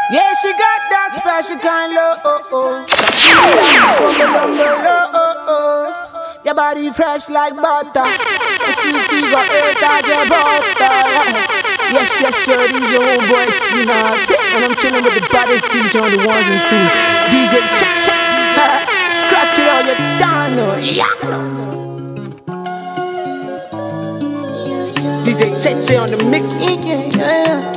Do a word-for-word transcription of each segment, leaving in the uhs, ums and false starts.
Yeah, she got that special kind love. Oh, oh. Your body fresh like butter. The sweet fever, eight out your butter. Yes, yes, sure, these your old boys, you know. And I'm chilling with the baddest D J on the ones and twos. D J, check, check. Scratch it all, you're down, oh, yeah. D J, check, check on the mix. Yeah, yeah, yeah.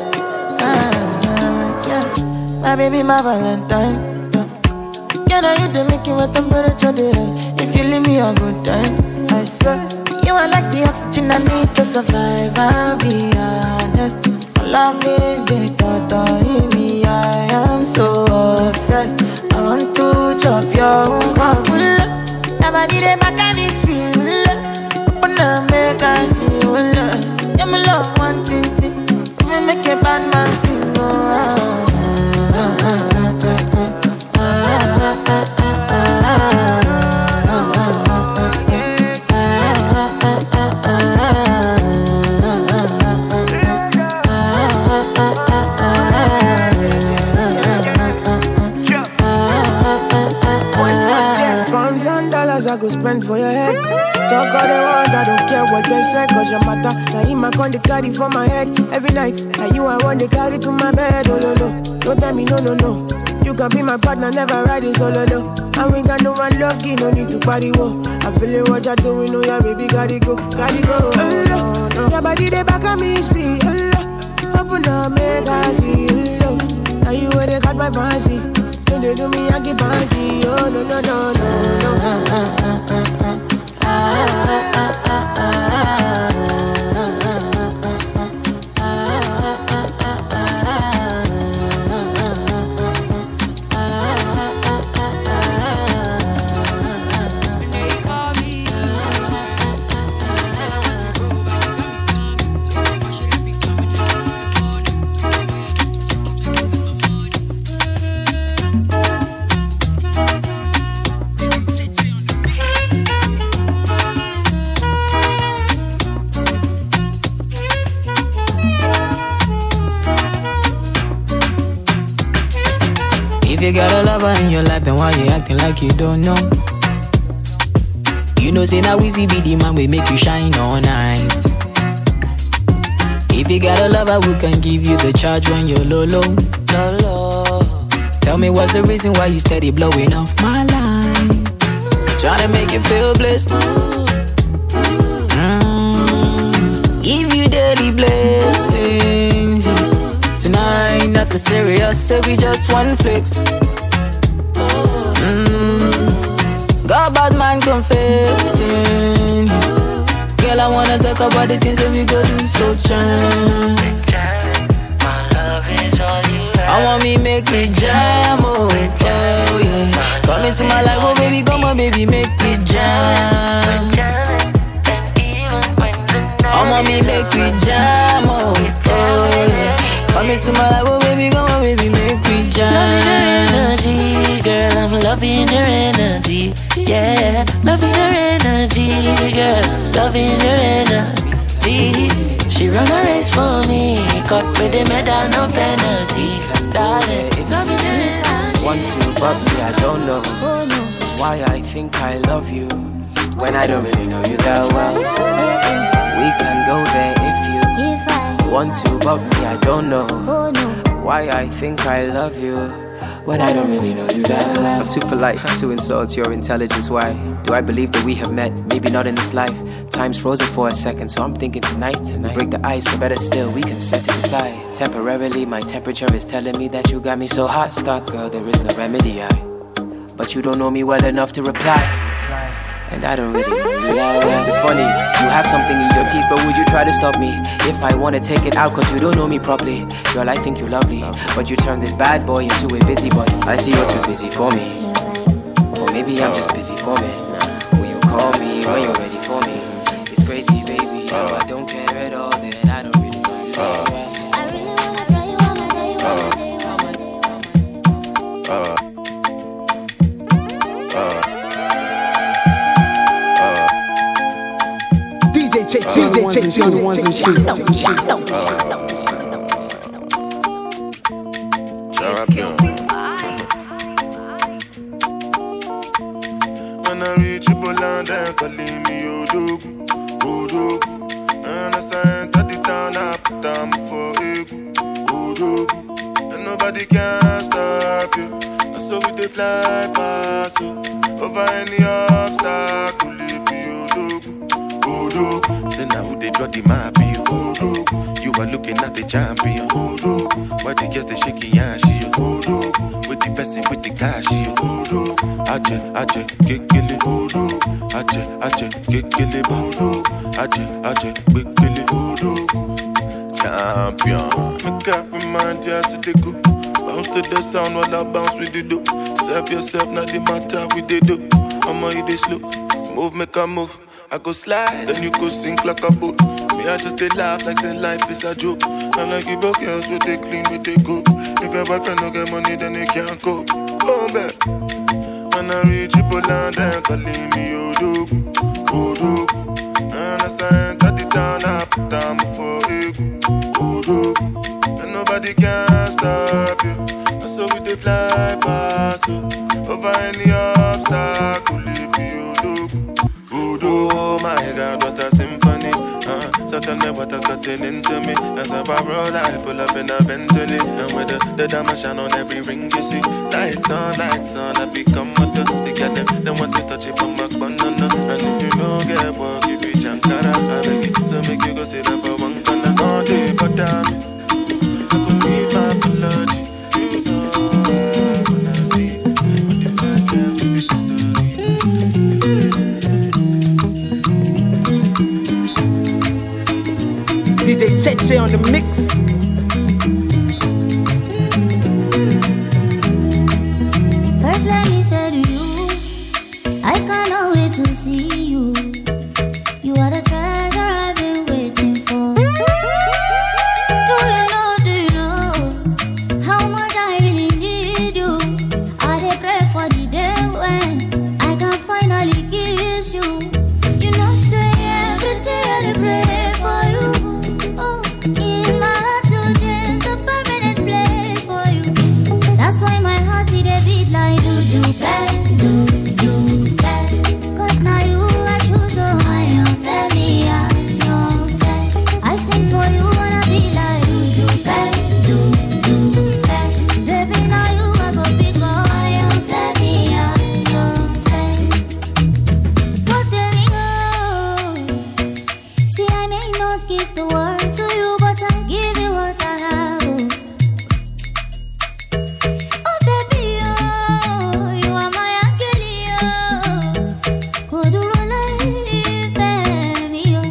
My baby, my Valentine. Yeah, now you do make you what temperature there is. If you leave me a good time, I swear. You are like the oxygen I need to survive. I'll be honest. Loving the thought of me, I am so obsessed. I want to chop your own cock. Nobody they back at this shit. Open up, make us see. Yeah, my love one thing. Me make a bad man sing. Oh. I go spend for your head. Talk all the world, I don't care what they say. Cause your matter, now in my con, they carry for my head every night. Now you I want to carry to my bed. Oh no no, don't tell me no no no. You can be my partner, never ride it solo no. And we got no one lucky, no need to party wo. I feel it what you're doing, oh yeah baby, gotta go, gotta go. Oh, no. Your body they back at me, see. Oh, open up, make I see. Oh, now you where they got my fancy. When they do me, I get banky. Oh no no no no no. If you got a lover in your life, then why you acting like you don't know? You know, say now Weezy be the man, we make you shine all night. If you got a lover who can give you the charge when you're low, low, low, low. Tell me what's the reason why you steady blowing off my line? Trying to make you feel blessed. Mm. Give you daily blessings. Tonight, nothing serious, so we just one flex. Mm. Got bad man confessing. Girl, I wanna talk about the things that we go do so jam. My love is all you have. I want me make me jam, oh, oh yeah. Come into my life, oh baby, come on baby, make me jam. I want me make me jam, oh, oh yeah. Come into my life, oh baby, come on baby, make me jam. Loving her energy, girl, I'm loving her energy. Yeah, loving her energy, girl, loving her energy. She run a race for me, cut with the medal, no penalty. Darling, loving her energy. Want to, but me, I don't know why I think I love you when I don't really know you that well. We can go there if you want to, but me, I don't know why I think I love you when I don't really know you that well. I'm too polite to insult your intelligence. Why do I believe that we have met? Maybe not in this life. Time's frozen for a second, so I'm thinking tonight, tonight. Break the ice, or better still, we can set it aside. Temporarily, my temperature is telling me that you got me so hot. Stuck, girl, there is no remedy. I, but you don't know me well enough to reply. And I don't really know you that well. It's funny, you have something in your teeth, but would you try to stop me if I want to take it out? Cause you don't know me properly. Girl, I think you're lovely, but you turn this bad boy into a busybody. I see you're too busy for me, or maybe I'm just busy for me. Will you call me when you're ready for me? It's crazy, baby, I don't care at all. Then I don't really know you that well. I really wanna tell you, wanna tell you, wanna tell you, wanna tell you. D J, check, D J, check, check, the ones and twos. them calling me Odogu, Odogu. And as I enter the town, I put them for Egu, Odogu. And nobody can stop you. And so we they fly past you. Over any obstacle, it be Odogu, Odogu. Say now who they draw the map, you Odogu. You are looking at the champion, Odogu. Why they get the shaky ass, you Odogu. With the person with the cash, you Odogu. Aje, aje, kekele, Odogu. Aje, aje, kekele, Odogu. Aje, aje, kekele, Odogu. Champion. Make up your mind, just to go. Bounce to the sound while I bounce with the do. Serve yourself, not the matter with the do. I'ma hit it slow. Move, make a move. I go slide, then you go sink like a boat. Me, I just they laugh like say life is a joke. And like you broke girls with they clean, with they go. If your boyfriend don't get money, then they can't go. Go back. When I reach Triple-land, then calling me Odogu, Odogu. And as I enter the town, I put them for Egu, Odogu. And nobody can stop you. And so we they fly past you. Over any obstacle, it be Odogu, Odogu. Oh my God, what a symphony. Uh, so tell me what has gotten into me. As I roll, I pull up in a Bentley. And with the, the diamond shine on every ring you see. Lights on, lights on, I become mother. They get them, they want to touch it from my banana. And if you don't get work, you be Jankara. I beg you to make you go sit down for one corner. All day, but damn it, I could need my apology. You know I wanna see what the fuck is with the D J Cheche on the mix. First let me say to you, I cannot wait to see you. You are the treasure I've been waiting for. Do you know, do you know how much I really need you? I dey pray for the day when I can finally kiss you. You know say every day I dey pray for you. Oh, in my heart today's a permanent place for you. That's why my heart it dey beat like do do bang, do do bang. Cause now you I choose, so I am family, I am fair. I sing for you wanna be like do do bang, do do bang. Baby now you I go big, oh I am family, I am fair. But there we go. See I may not give the world to you, but I give you what I have. Oh baby, oh, you are my angel, oh. Go do roll like me, oh.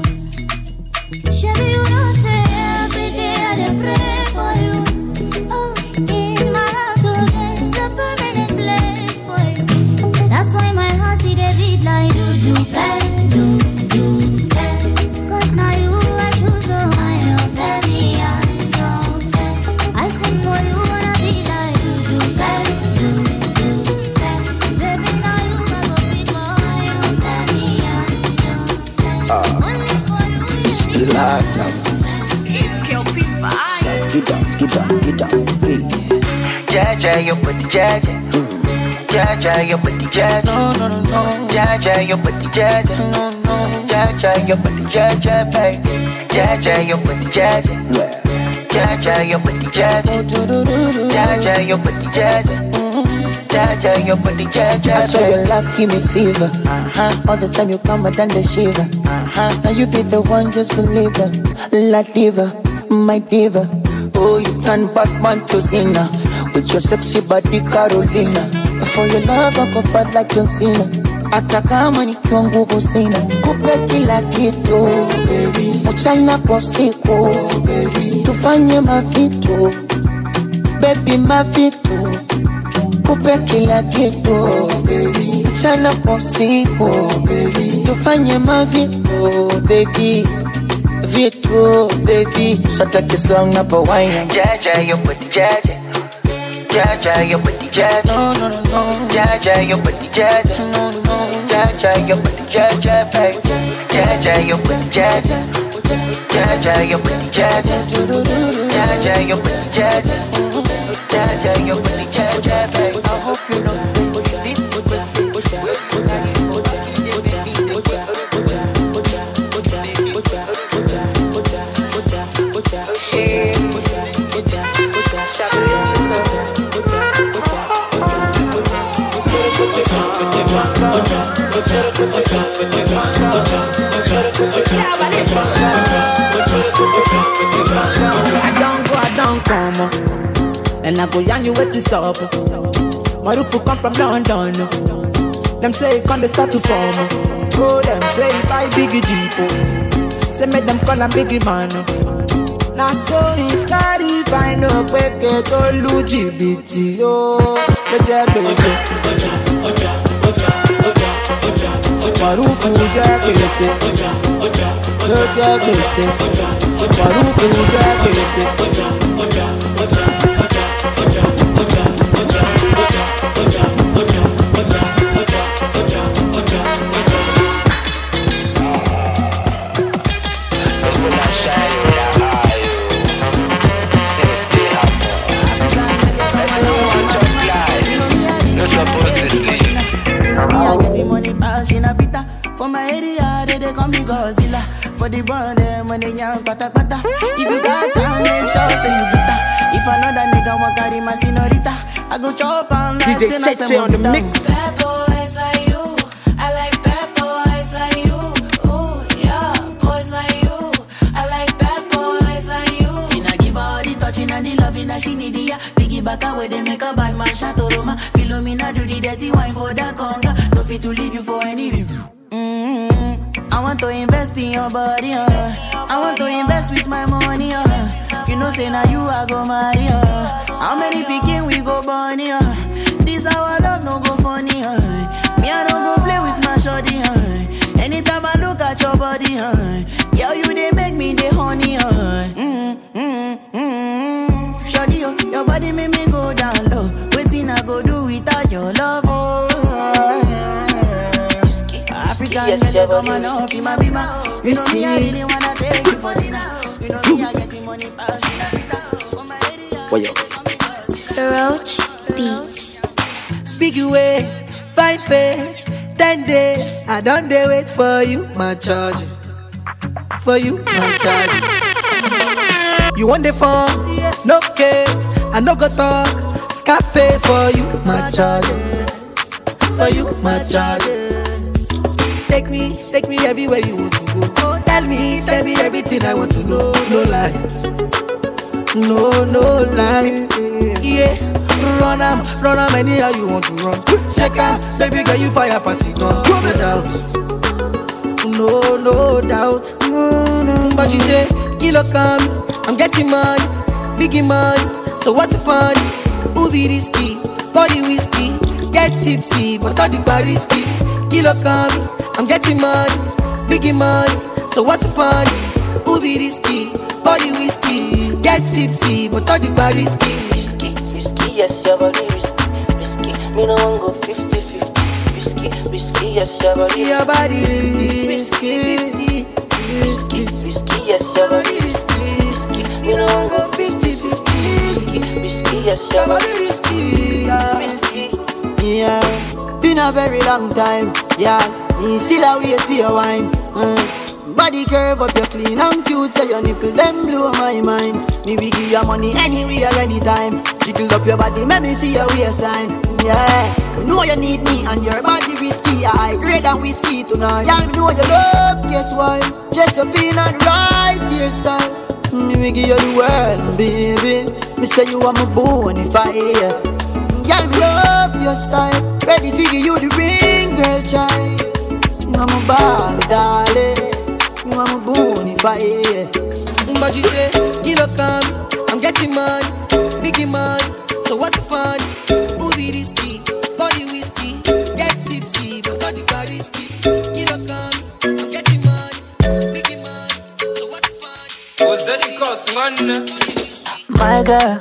Shabby, you know say every day I dey pray for you. Oh, in my heart, oh, there's a permanent place for you. That's why my heart it dey beat like do do bang, do do bang. Cause now you I choose, oh I am family, I am fair. I sing for you wanna be like do do bang, do do bang. Baby now you I go big, oh I am family, I am fair. Only for you you need Black numbers. It's Kill P five. Get down, get down, get down. Hey. Jaja, your body, Jaja. Jaja, your body, Jaja. No, no, no, no. Jaja, your body, Jaja. No, no. Jaja, your body, Jaja, baby. Jaja, your body, Jaja. Well. Jaja, your body, Jaja. Do, do, do, do, do. Jaja, your body, Jaja. Jaja, your body, Jaja, I swear your baby. love give me fever. Uh-huh. All the time you come and then the shiver. Uh-huh. Now you be the one, just believe it. La diva, my diva. Oh, you turn Batman to Cena with your sexy body, Carolina. For your love, I go fight like John Cena. Hata kama nikiwa nguvu sina, kupe kila kitu baby, mchana kwa usiku baby, tufanye mavitu baby, mavitu, kupe kila kitu baby, mchana kwa usiku baby, tufanye mavitu baby, vitu baby, sata kislang na pawaina. Jaja, your body, Jaja. Jaja, your body, Jaja. No, no, no, no. Jaja, your body, Jaja. No, no. Jaja, your body, Jaja, baby. Jaja, your body, Jaja. Jaja, your body, Jaja. Jaja, your body, Jaja. Jaja, your body, Jaja, baby. I hope you know see this is the I don't go, I don't come, and I go yarn you where to stop. My roof will come from London. Them say come they start to form. Oh, them say buy biggie Jeep. Say make them call them biggie man. Now so he carry find a quick to lose G B T. Oh, the jack baby. My roof will jack baby. The jack baby. My roof will jack baby. For my area, they, they call me Godzilla. For the brand, them when they young, pata pata. If you got jam, make sure say you bitter. If another nigga want carry my senorita, I go chop on like D J Cheche on the mix. Bad boys like you, I like bad boys like you. Ooh, yeah, boys like you, I like bad boys like you. Finna give her all the touching and the loving that she need, yeah. Biggie back away, they make a bad man shot Roma. Philomena do the dirty wine for the conga. No fit to leave you for any reason. Mm-hmm. I want to invest in your body, uh. I want to invest with my money, uh. You know, say now you I go marry, uh. How many picking we go bunny, uh. This our love no go funny, uh. Me I don't go play with my shorty, uh. Anytime I look at your body, uh. Yo, you they make me the honey, uh. Mm-hmm. Shorty, uh, your body make me go down low. Waiting I go do without your love, oh. African girl, you come and up in my bima. You know me, I really wanna take you for dinner. You know me, I getting money fast in a bita. For my area, Roach Beat. Big way, fine face, ten days. I don't dare wait for you, my charge. For you, my charge. You want the phone? No case. I no go talk. Scarface for you, my charge. For you, my charge. Take me, take me everywhere you want to go. Oh, tell me, tell me everything I want to know. No lies, no, no lie. Yeah, run am, run am anyhow you want to run. Check out, baby girl you fire pass it gun. No doubt, no, no doubt. But you say, kilo come, I'm getting money, biggie money. So what's the fun? Who be risky, body whiskey, get tipsy, but all the bar risky. Kilo come. I'm getting money, biggie money. So what's the fun? Who be risky? Body whiskey, get tipsy, but all the bar risky. Risky, risky, yes, your body risky. Risky, me no one go fifty-fifty. Risky, risky, yes, your body Your body risky. risky, Risky, risky, yes, your body risky. Risky, me no one go fifty-fifty. Risky, risky, yes, your body risky. Risky, yeah. Been a very long time, yeah. Me still a wait for your wine. uh. Body curve up, you clean and cute. So your nipple them blow my mind. Me we give you money anywhere, anytime. Jiggle up your body, make me see your waistline. Yeah, you know you need me and your body risky. I grade and whiskey tonight. Yeah, you know you love, guess why? Dress up in a right hairstyle. Me we give you the world, baby. Me say you are my bonafide. Yeah, you love your style. Ready to give you the ring, girl, child. You are my Barbie, darling. You are my bonafide. But you say, kilo come, I'm getting money, biggie money. So what's the fun? Who be risky? Body whiskey, get tipsy, but all the bar risky. Kilo come, I'm getting money, biggie money. So what's the fun? What's that it cost, man? My girl,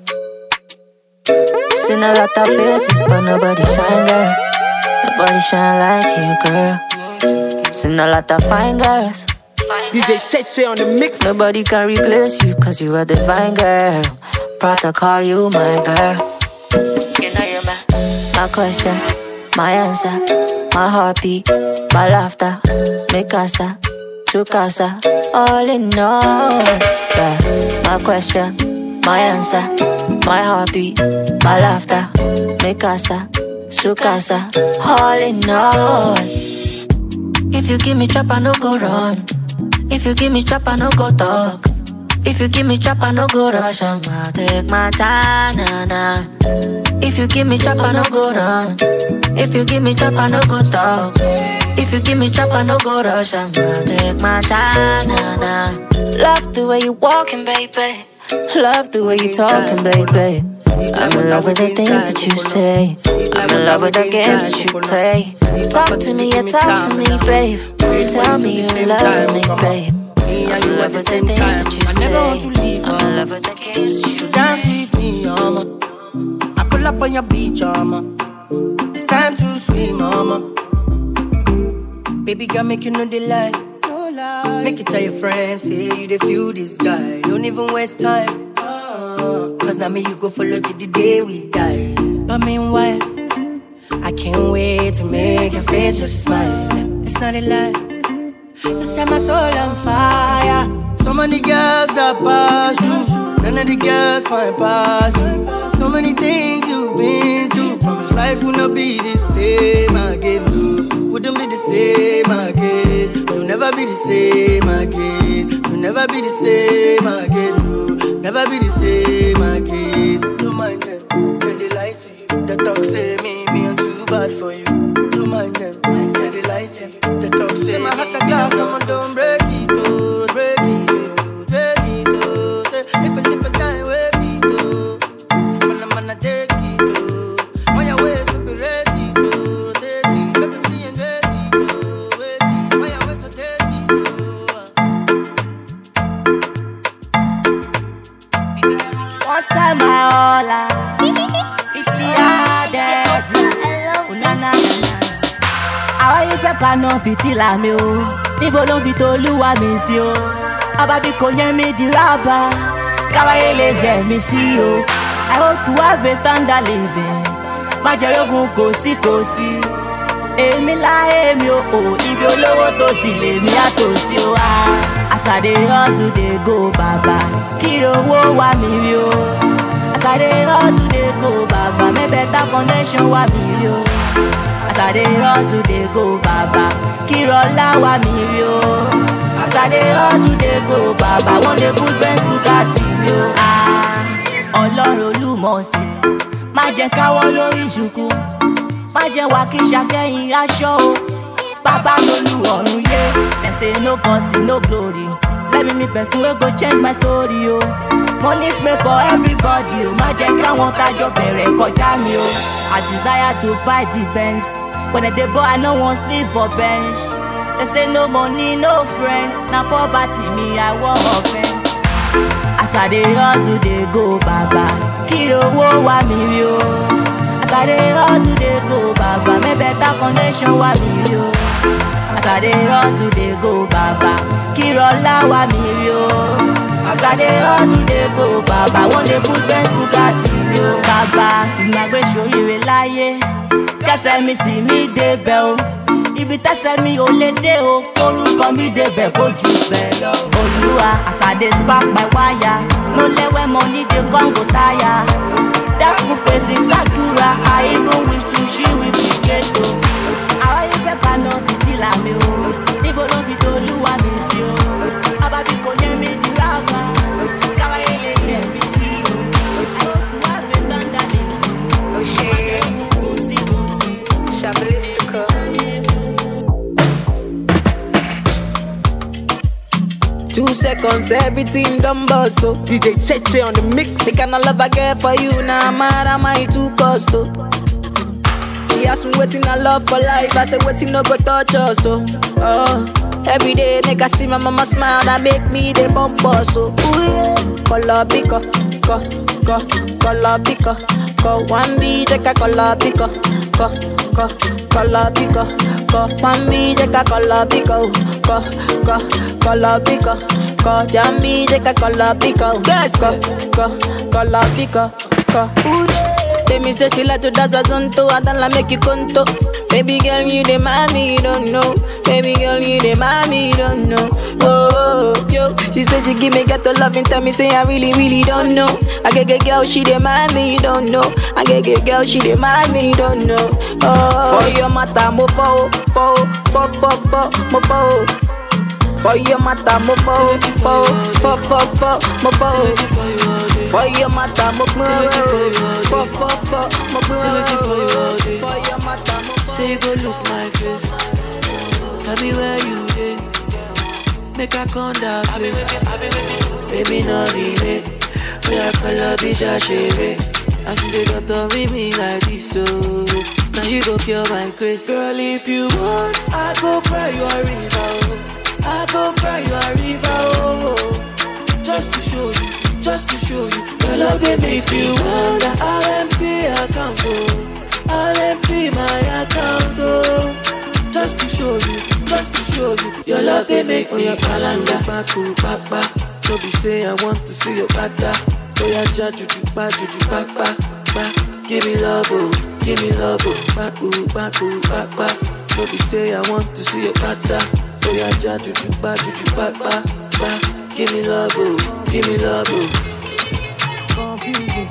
seen a lot of faces, but nobody shine, girl. Nobody shine like you, girl. Seen a lot of fine girls. D J Cheche on the mix. Nobody can replace you, cause you are the divine girl. Proud to call you my girl. You know you're my, my question, my answer, my heartbeat, my laughter, mi casa, tu casa, all in all. Yeah, my question, my answer, my heartbeat, my laughter, my casa, su casa, all in all. If you give me chop, I no go run. If you give me chop, I no go talk. If you give me chop, I no go rush. I'ma take my time, nah, nah. If you give me chop, I no go run. If you give me chop, I no go talk. If you give me chop, I no go rush. I'ma take my time, nah, nah. Love the way you walking, baby. Love the way you talking, baby. I'm in love with the things that you say. I'm in love with the games that you play. Talk to me, yeah, talk to me, babe. Tell me you love me, babe. I'm in love with the things that you say. I'm in love with the games that you play. Dance with me, mama. I pull up on your beach, mama. It's time to swim, mama. Baby girl, make you know the lie. Make it tell your friends, say you the feel this guy. Don't even waste time. Cause now me you go follow till the day we die. But meanwhile, I can't wait to make your face just smile. It's not a lie, you set my soul on fire. So many girls that pass through, none of the girls find pass you. So many things you've been through. Promise life will not be the same again. Wouldn't be the same again. You'll never be the same again. You'll never be the same again. Never be the same again. Don't mind them, when they lie to you. The talk say me, me I'm too bad for you. Don't mind them, when they lie to you. The talk say my heart a glass, someone don't break it, oh, break it, oh, break it, oh. Say, if I if I die, wait it, oh. Man, I'm gonna take it, oh. On your ways to be ready, to rotate it. Let me and ready, to wait it. On your ways to take it, oh. One time I holla, it's the hardest. Oh na na na. Àwọn ìfẹ́ paná fìtílà mi o, níbo ló fi t'Olúwa mi sí o? Ọba bí kò yẹ mi di rábà, káwáyé lè yẹ mi sí o. I hope to have a standard living, má jẹ́ rógun kò sí kò sí. Èmi láyé mi o, ibi olówó tó sì lè mi àtòsí o. As I dey hustle dey go baba, kí owó wá mi rí o. As I dey hustle dey go baba, make better connection wá mi rí o. As I dey hustle dey go baba, kí ọlá wá mi rí o. As I dey hustle dey go baba, wọ́n dey put Benz Bugatti mi o. Ọlọ́run Olúmọ̀ọ́sẹ̀, má jẹ́ káwọ́ lórí ṣùkú, má jẹ́ wà kí ṣàkẹ́yìn aṣọ o. Baba lolu ọ̀run yé, dem say no mercy, no glory. Let me meet person wey go change my story o. Money's made for everybody o, má jẹ́ káwọn tájọ bẹ̀rẹ̀ kọjá mi o. I desire to buy the Benz, when I dey ball I no wan sleep for bench. They say no money, no friend, na poverty me I wan offend. As I dey hustle dey go baba, kí owó wá mi rí o. As I dey hustle dey go baba, make better connection wá mi rí o. As I dey hustle dey go baba, kí ọlá wá mi rí o. As I dey hustle dey go baba, wọ́n dey put Benz Bugatti mi o. Bàbá ìgbàgbé ṣoríire láyé, kẹsẹ̀ mi sì mí débẹ̀ o. Ibi tẹ́sẹ̀ mi ò lè dé o, orúkọ mi débẹ̀ kó jù bẹ́ẹ̀ lọ. Olúwa, as I dey spark my wire, no let when money dey come go tire. Dákun fèsì ṣàdúrà, I even wish to she with me ghetto. Àwọn ìfẹ́ paná fìtílà mi o, níbo ló fi t'Olúwa mi sí o? Ọba bí kò yẹ mi di rábà, káwáyé lè yẹ mi sí o. I hope to have a standard living, má jẹ́ kó kò sí kò sí. Two seconds, everything done bust, so D J Cheche on the mix. the kind of love I get for you, now I'm mad, am I too cost, oh. She asked me waiting I love for life, I said waiting no go touch us, so oh. Every day, make I see my mama smile, that make me the bump us, so ooh yeah. Color pico, co, co, color pico, co, one B, take a color pico, co, co, color pico, co, one B, take a color pico, co, co, color pico, co, jammy, take a color pico, yes, co, co, color pico, co, ooh yeah. Tell me say she like to dance a zonto, I don't like make you conto. Baby girl, you the mommy, you don't know. Baby girl, you the mommy, you don't know. Oh, oh, yo. She said she give me ghetto love and tell me say I really, really don't know. I get get girl, she the mommy, you don't know. I get get girl, she the mommy, you don't know. Oh, for your mata, mo fo, fo, fo, fo, fo, mo fo. For your mata, mo fo, fo, fo, fo, fo, mo fo. For your mata, mo fo, fo, fo, mo fo. For your mata, mo fo. Say you go look my face. Tell me where you dey. Make I come down face. Baby, no delay. We are color bitch, I shave it. I see they got to read me like this, so now you go kill my grace. Girl, if you want, I go cry you a river, oh. I go cry you a river, oh. Just to show you, just to show you. Your love they make if you want. I'll empty account, oh. I'll empty my account, oh. Just to show you, just to show you. Your love they make me a calendar. Back to back back. So be say I want to see your bada. Oh yeah, ja juju ba juju ba ba ba. Give me love, oh, give me love, oh. Ba ooh ba ooh ba ba. So be say I want to see your bada. Oh yeah, ja juju ba juju ba ba ba. Give me love, oh, give me love, oh. Confuse me,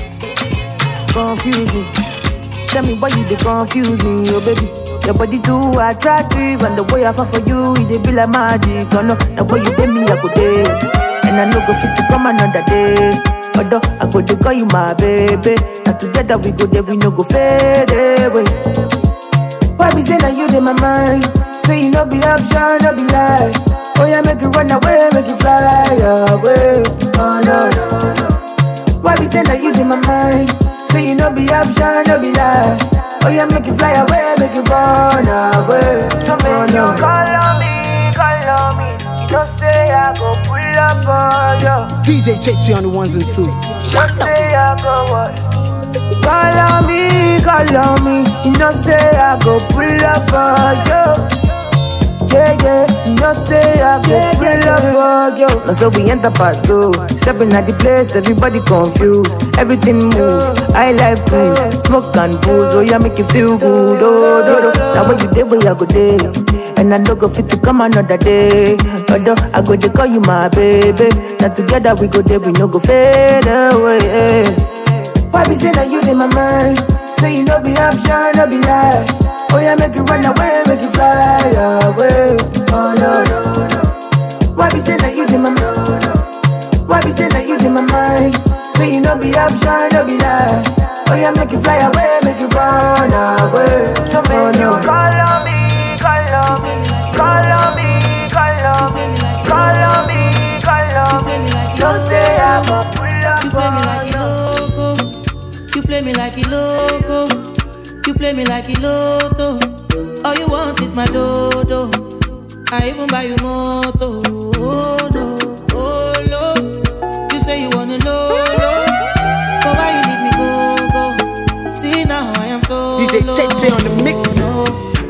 confuse me. Tell me why you dey confuse me, oh baby. Your body too attractive, and the way I fall for you, it dey be like magic. Oh no, the way you take me, I go day, and I no go fit to come another day. Although I go to call you my baby, and together we go there, we no go fade away. Why be say that you in my mind? Say you no be option, no be lie. Oh yeah, make you run away, make you fly away. Oh no no no. Why be say that you in my mind? Say you no be option, no be lie. Oh yeah, make you fly away, make you run away. So make you call on me, call on me. You don't say I go pull up on you. D J Chechi on the ones and twos. You don't say I go what? Call on me, call on me. You don't say I go pull up on you. Yeah, yeah, you know say I go pull up for you. Now so we enter part two. Stepping at the place, everybody confused. Everything move, I like cool. Smoke and booze, oh yeah, make you feel good. Oh, do, do. Now when you day, where I go day. And I don't go fit to come another day. Although I go to call you my baby. Now together we go there, we no go fade away. Why be say that you in my mind? Say you no be option, no be lie. Oh yeah, make you run away, make you fly away. Oh no no no. Why be say that you in my mind? Why be say that you in my mind? Say you no be option, no be lie. Oh yeah, make you fly away, make you run away. So oh, no. You call on me, call on me, call on me, call on me, call on me, call on me. Don't say I'm a pull up for you. You play me like a loco. You play me like a lotto. All you want is my dodo. I even buy you moto. Oh no, oh no. You say you wanna know, no. But why you leave me go, go? See now I am so D J Cheche on the mix. No.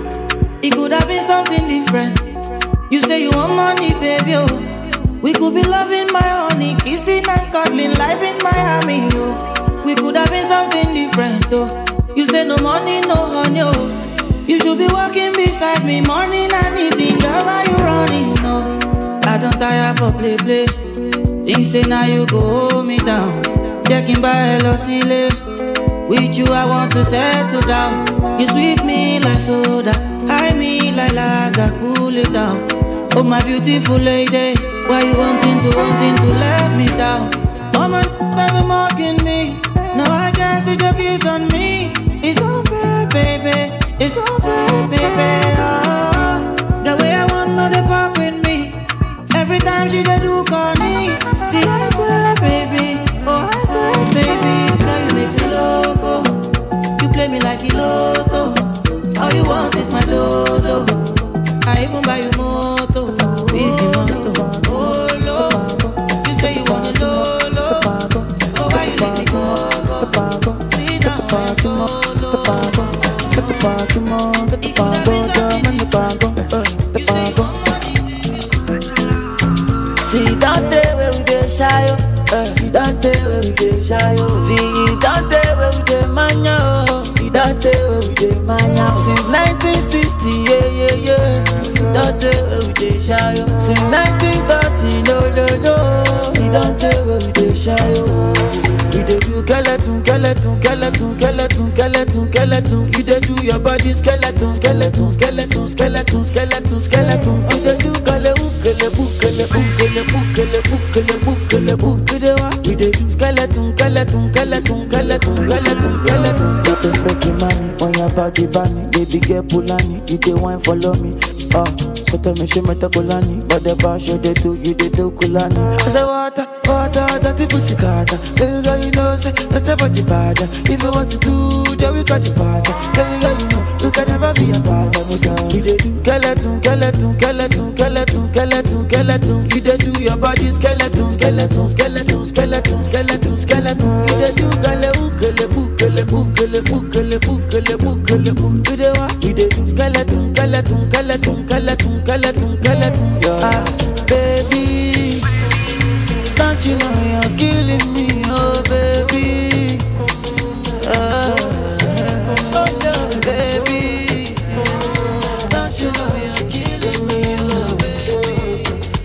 It could have been something different. You say you want money, baby, oh. We could be loving my honey, kissing and cuddling, life in Miami, oh. We could have been something different, oh. You say no money, no honey, oh. You should be walking beside me morning and evening. Girl, why you running, no? I don't tire for play, play. Things say now you go hold me down. Checking by L O C L. With you I want to settle down. You sweet me like soda, high me like lager, cool it down. Oh my beautiful lady, why you wanting to, wanting to let me down? Mama, they be mocking me. Now I guess the joke is on me. It's unfair, baby. It's unfair, baby. Oh, the way I want, no, they fuck with me. Every time she they do call me. See, I swear, baby. Oh, I swear, baby. Now you make me loco. You play me like a lotto. All you want is my dodo. I even buy you moto. If you want to, oh, low. You say you want a low, low. Oh, why you let me go, go? See, now I'm so low. Get the party more, get the party, jam and the party, the party. See that day where we dey shy, uh, that day where we dey shy, see that day where we dey man. Since nineteen sixty, yeah, yeah, yeah. Don't tell where we dey shy. Since nineteen thirty, no, no, no. He don't tell where we dey shy. We dey do skeleton, skeleton, skeleton, skeleton, skeleton, skeleton. You dey do your body skeleton, skeleton, skeleton, skeleton, skeleton, skeleton. You dey do kele ukele bukele bukele bukele bukele bukele bukele. We dey do skeleton, skeleton, skeleton, skeleton, skeleton, skeleton. Get a freaking money on your body, bunny. Baby girl Pulani, you dey wine follow me. Ah, so tell me she meta Kulani, whatever show they do, you they do Kulani. I say water, water, dirty pussy carter. Baby girl, you know say that's about the bad. If you want to do, then we got the part. Baby girl, you know you can never be a part of me. You they do skeleton, skeleton, skeleton, skeleton, skeleton, skeleton. You they do your body skeleton, skeleton, skeleton, skeleton, skeleton, skeleton. You they do gale ukele bukele bukele bukele bukele bukele bukele. You they what? You they do skeleton, skeleton, skeleton. Skeleton, skeleton, skeleton, ah, baby, don't you know you're killing me, oh baby, ah, oh no, baby, don't you know you're killing me, oh baby.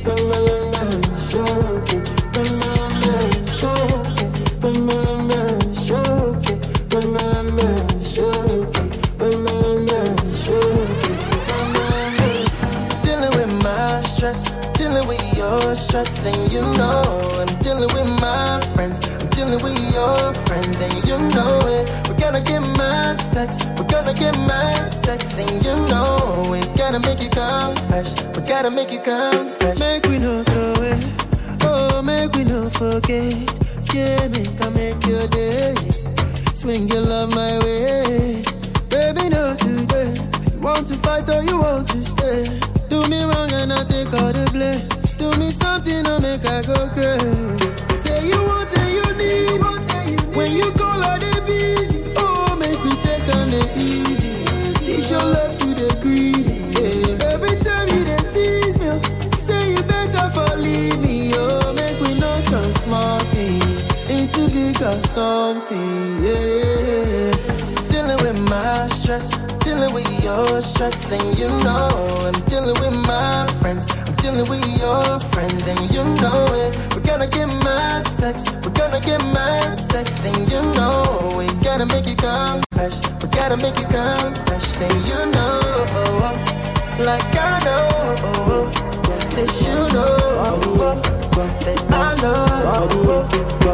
Stress and you know I'm dealing with my friends, I'm dealing with your friends and you know it. We're gonna get mad sex, we're gonna get mad sex and you know we gotta make you come fresh, we gotta make you come fresh. Make we no throw it, oh make we no forget. Yeah, make I make your day, swing your love my way. Baby, no today, you want to fight or you want to stay. Do me wrong and I take all the blame. Do me something to make I go crazy. Say you want and you need. When you call her they busy. Oh, make me take on the easy. Teach your love to the greedy. Yeah. Every time you they tease me, say you better for leave me. Oh, make me not turn smarty into big or something. Yeah. Dealing with my stress, dealing with your stress, and you know I'm dealing with my friends. Dealing with your friends and you know it. We're gonna get mad sex, we're gonna get mad sex and you know we gotta make you come fresh, we gotta make you come fresh. Then you know, like I know, that you know, that I know.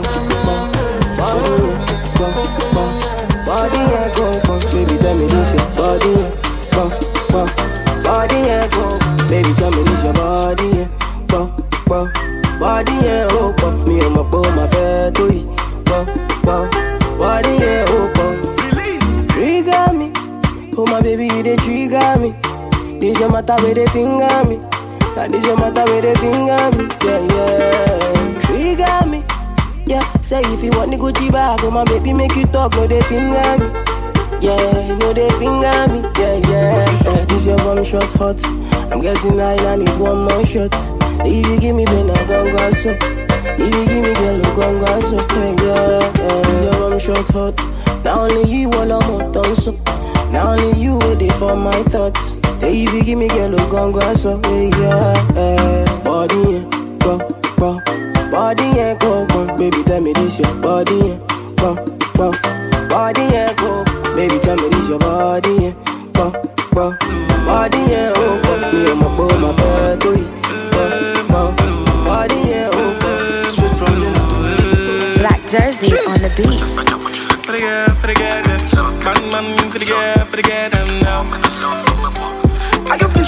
Body and go, baby, tell me this your body, go, go. Body and go. Baby, tell me this your body, yeah, bo, bo. Body, yeah, oh, bo. Me and my bo, my fair to you, bo, bo. Body, yeah, oh, bo. Trigger me, oh my baby, you dey trigger me. This your matter where they finger me. That this your matter where they finger me, yeah, yeah. Trigger me, yeah. Say if you want the Gucci bag, oh my baby, make you talk, no they finger me. Yeah, no they finger me, yeah, yeah, yeah. This your one shot hot. I'm getting high, I need one more shot. If you give me pain, I gon' go so. If you give me girl, I gon' go so. Yeah, yeah, yeah. Your one shot hot. Not only you, all I'm hot on so. Not only you, waiting for my thoughts. Say if you give me girl, I gon' go so. Yeah, yeah, yeah. Body, yeah, go, go. Body, yeah, go, go. Baby, tell me this your body, yeah, go, go. Body, yeah, go. Baby, tell me this your body, yeah, go, go. Body, yeah, oh, oh. Me and my boy, my fair to you, oh, oh. Body, yeah, oh, oh. Straight from you. Black Jersey on the beat. For the girl, for the girl, yeah. Man, man, for the girl, for the girl, and now I can feel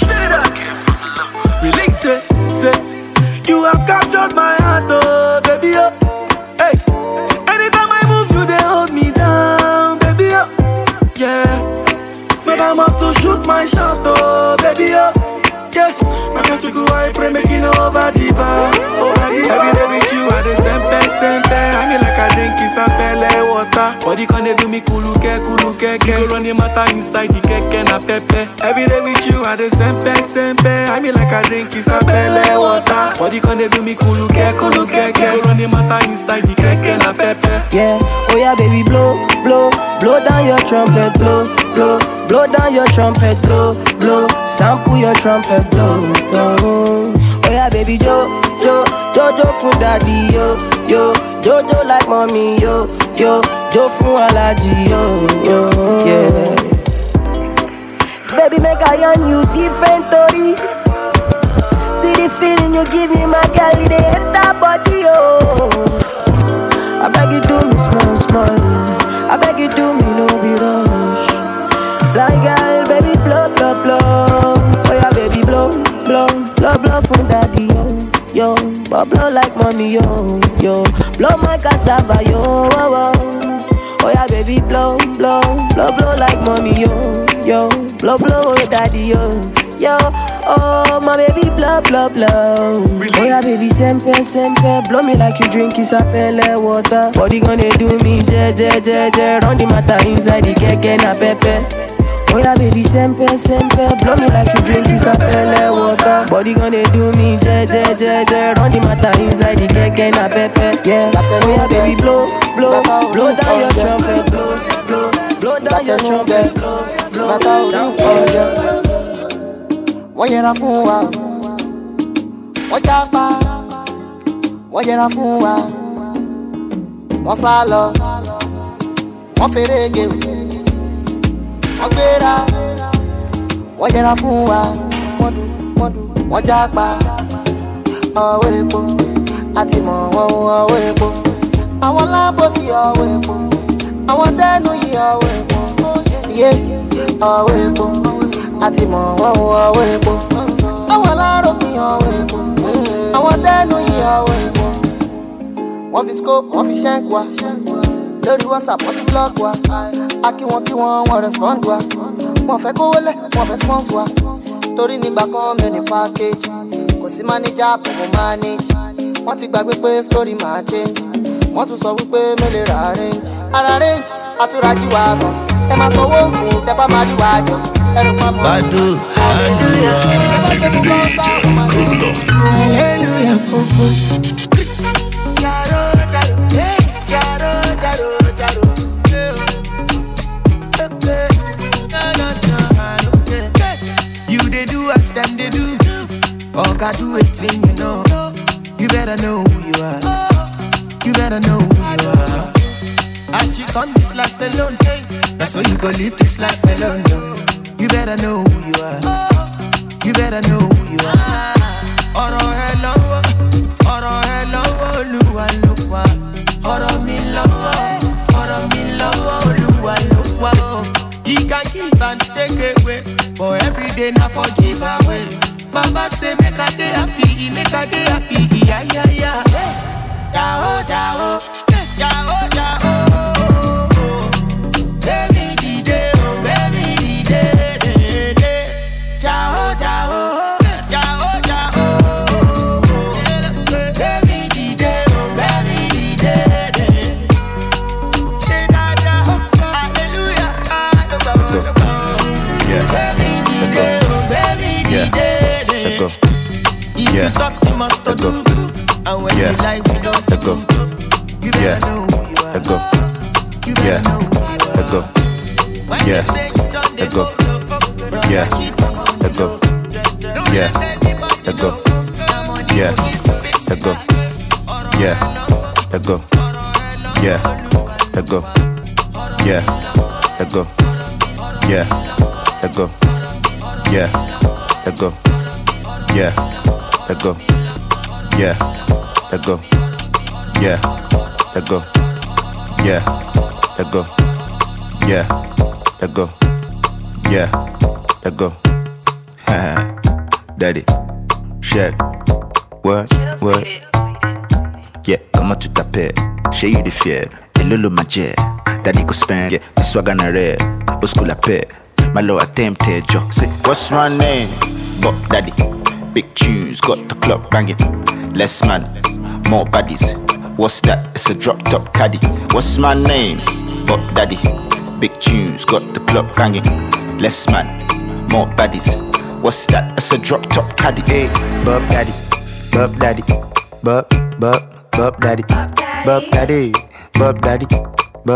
that. Release it, say you have captured my heart, oh, baby, oh. Hey, anytime I move, you they hold me down, baby, oh. Yeah. But I must to shoot my shot, oh, baby, oh. Yeah, my country go, I pray, making over the bar. Oh, every day with you, I the sempe, sempe. I mean like I drink is a pele water. Body can they do me kuluke, kuluke, ke. You run the matter inside the keke na pepe. Every day with you, I the sempe, sempe. I mean like I drink is a pele water. Body can they do me kuluke, kuluke, ke. You run the matter inside the keke na pepe. Yeah, oh yeah, baby, blow, blow, blow down your trumpet, blow. blow. Blow down your trumpet, blow, blow. Sample your trumpet, blow, blow. Oh yeah, baby, Jo, Jo, Jojo for daddy, yo, yo. Jojo like mommy, yo, yo. Jo for allergy, yo, yo, yeah. Baby, make I on you different story. See the feeling you give me, my girl, it enter body, oh. I beg you do me small, small. I beg you do me no be rush. Blind girl, baby, blow, blow, blow. Oh yeah, baby, blow, blow, blow, blow from daddy, yo, yo. But blow like mommy, yo, yo. Blow my cassava, yo, oh, oh. Oh yeah, baby, blow, blow, blow, blow like mommy, yo, yo. Blow, blow, oh daddy, yo, yo. Oh, my baby, blow, blow, blow. Oh yeah, baby, sempe, sempe. Blow me like you drink isapele water. Body gonna do me, je, je, je, je. Run the matter inside the keke na pepe. Oh yeah, baby, sempe, sempe. Blow me like you drink isapele water. Body gonna do me, je, je, je, je. Run the matter inside the keke na pepe. Yeah, oh yeah, baby, blow, blow, blow down your trumpet, blow, blow, blow down your trumpet, blow, blow, blow. Wọ́n yẹra fún wa, wọ́n jápa, wọ́n yẹra fún wa, wọ́n sá lọ, wọ́n fèrè gèwè, wọ́n gbéra, wọ́n yẹra fún wa, wọ́n dù, wọ́n dù, wọ́n jápa, ọwọ́ epo, àti mọ̀ wọ́n ọwọ́ epo, àwọn lábòsí ọwọ́ epo, àwọn tẹ́nu yìí ọwọ́ epo, yé ọwọ́ epo. Àti mọ̀ wọ́n ọwọ́ epo. Àwọn aláròpin ọwọ́ epo. Àwọn tẹ́nu yìí ọwọ́ epo. Wọ́n fi scope, wọ́n fi shank wa. Lórí WhatsApp, wọ́n ti blog wa. A kí wọn kí wọn, wọ́n respond wa. Wọ́n fẹ́ kówó lẹ̀, wọ́n fẹ́ sponsor wa. Torí nígbà kan mi ò ní package. Kò sí manager, kò mọ̀ manage. Wọ́n ti gbàgbé pé story máa change. Wọ́n tún sọ wípé mélòó ra range. Ara range, àtúrájú wa gan. Ẹ máa sanwó sí i, tẹ́ bá máa rí wa jọ. Badu, Hallelujah, popo. You they do as them they do. All God do it thing, you know. You better know who you are. You better know who you are. As you come this life alone, that's why you go live this life alone. No. You better know who you are. You better know who you are. Ọ̀rọ̀ ẹ lọ́wọ́, ọ̀rọ̀ ẹ lọ́wọ́, Olúwa ló wà. Ọ̀rọ̀ mi lọ́wọ́, ọ̀rọ̀ mi lọ́wọ́, Olúwa ló wà. He can give and take away, but every day na for give away. Baba say make a day happy, make a day happy, yeah yeah yeah. Jao jao, jao jao. Yeah, talk, you must do. And when yeah. you like, we don't let go. You better Yeah, know who you are. let go. You better Yeah, know who you are. let go. When Yeah, you say you done, they let go. Brother, Yeah, keep on going. let go. Yeah, let go. Yeah, let go. Yeah, let go. Yeah, let go. Yeah, let go. Yeah, let go. Yeah, let go. Yeah, let go. Yeah, let go. Yeah, let go. Yeah, let go. Yeah, let go. Yeah, let go. Daddy, check. What? What? Yeah, comment tu t'appelles? J'ai eu des fiers. Et lolo ma jet. Daddy go spend. Yeah, this swag on a red. Au school la paix. My low attempted joke. Say, what's my name? Got daddy. Big tunes, got the club banging. Less man, more baddies. What's that? It's a drop top caddy. What's my name? Got daddy. Big tunes, got the club banging. Less man, more baddies. What's that? It's a drop top caddy. Hey, Bob daddy, Bob daddy, Bob, Bob, Bob daddy, Bob daddy, Bob daddy, Bob.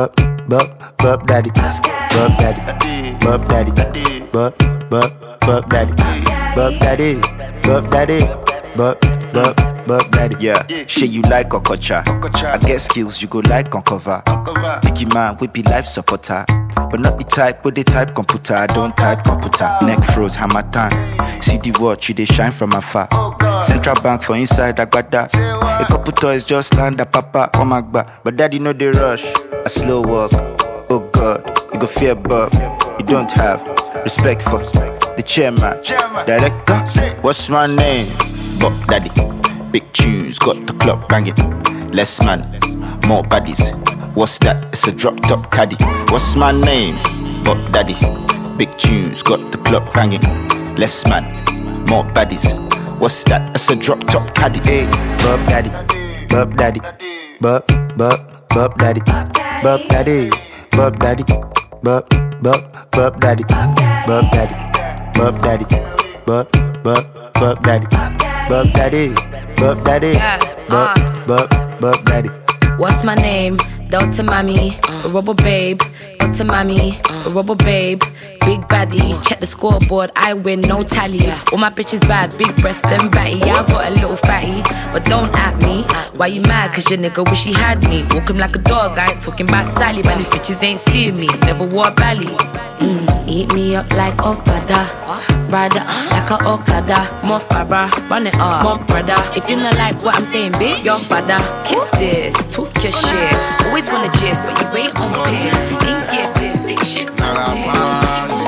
bub, bub daddy, bub daddy, bub daddy, bub, bub, bub daddy, bub daddy, bub daddy, bub, bub, bub daddy. Yeah, shit you like Okocha. I get skills you go like uncover. Biggie man, we be life supporter. But not the type, but the type computer. I don't type computer. Neck froze, hammer time. See the watch, you they shine from afar. Central bank for inside, I got that. A couple toys just land a papa on my back. But daddy know they rush. A slow walk. Oh God, you go fear Bob. You don't have respect for the chairman. Director, what's my name? Bob Daddy. Big tunes, got the club banging. Less man, more baddies. What's that? It's a drop top caddy. What's my name? Bob Daddy. Big tunes, got the club banging. Less man, more baddies. What's that? It's a drop top caddy. Hey, Bob Daddy, Bob Daddy, Bob, Bob, Bob Daddy, Bob Daddy, Bob Daddy, Bob, Bob, Bob Daddy, Bob Daddy, Bob Daddy, Bob, Bob, Bob Daddy, Bob Daddy, Bob Daddy, Bob, Bob, Bob Daddy. What's my name? Delta Mommy, a rubber babe. Delta Mommy, a rubber babe. Big baddie, check the scoreboard, I win, no tally. All my bitches bad, big breast and batty. Yeah, I got a little fatty, but don't at me. Why you mad? Cause your nigga wish he had me. Walk him like a dog, I ain't talking about Sally. Man, these bitches ain't seeing me, never wore a belly. Mm, eat me up like Okada, rider like a Okada. More Farah, run it up, more brother. If you not like what I'm saying, bitch, your father. Kiss this, talk your shit. Always wanna gist, but you ain't on piss. You ain't get this, thick shit on tip.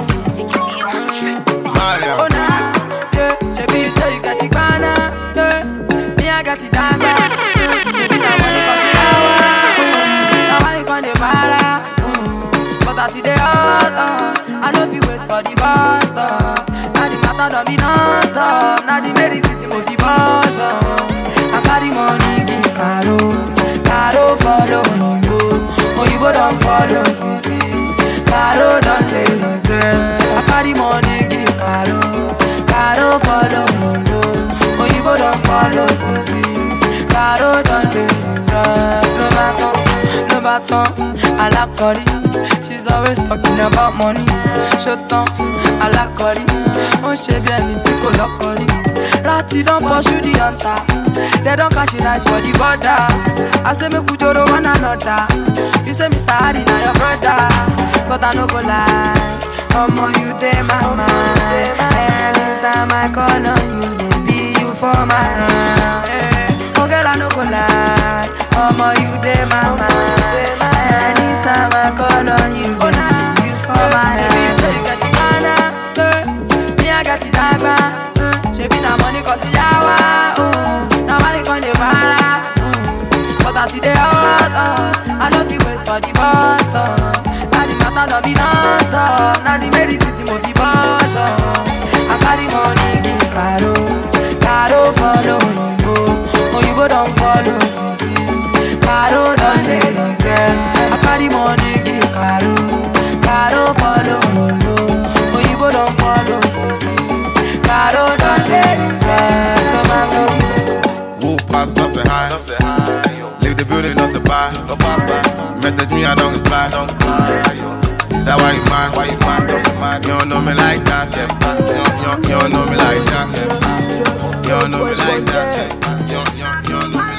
Oh nah, yeah, she be so you got the banana, yeah. Me I got the dagger, she be that money for the hour. Now why you gonna para? But I see the hot, I know if you wait for the bus stop. Now the matter don't be non-stop. Now the medicine move the motion. I carry money, give Caro, Caro follow Oyinbo, Oyinbo don't follow Sisi, Caro don't lay regret. I carry money, give Caro, Caro follow Oyinbo, Oyinbo don't follow Sisi, Caro don't lay regret. No matter, no matter, I like Cori. She's always talking about money. Shut down, I like Cori. Oh, she be anything go lock Cori. Ratty don't pursue the hunter. They don't catch it nice for the border. I say me kujoro one another. You say Mister Harry now your brother, but I no go lie. Come on, you dey my mind. Anytime I call on you, baby, you for my hand. Oh girl, I no go lie. Come on, you dey my mind. Anytime I call on you, baby, you for my hand. You got the banana, me I got the dagger. She be na money cause yawa, oh. Now I gonna para, oh. But I see the hot, oh. I don't feel wait for the bus stop. Now the matter don't be non-stop. Now the medicine move the motion. I carry money, give Caro, Caro follow Oyinbo, Oyinbo don't follow Sisi, Caro don't lay regret. I carry money, give Caro, Caro follow Oyinbo, Oyinbo don't follow Sisi, Caro don't lay regret. No matter. Woo pass, not say hi, not say hi. Leave the building, not say bye, no bye bye. Message me, I don't reply, don't reply. Is that why you mad? Why you mad? Don't mad. You don't know me like that, yeah. You, you, you don't know me like that, yeah. You don't know me like that, yeah. You, you, you don't know me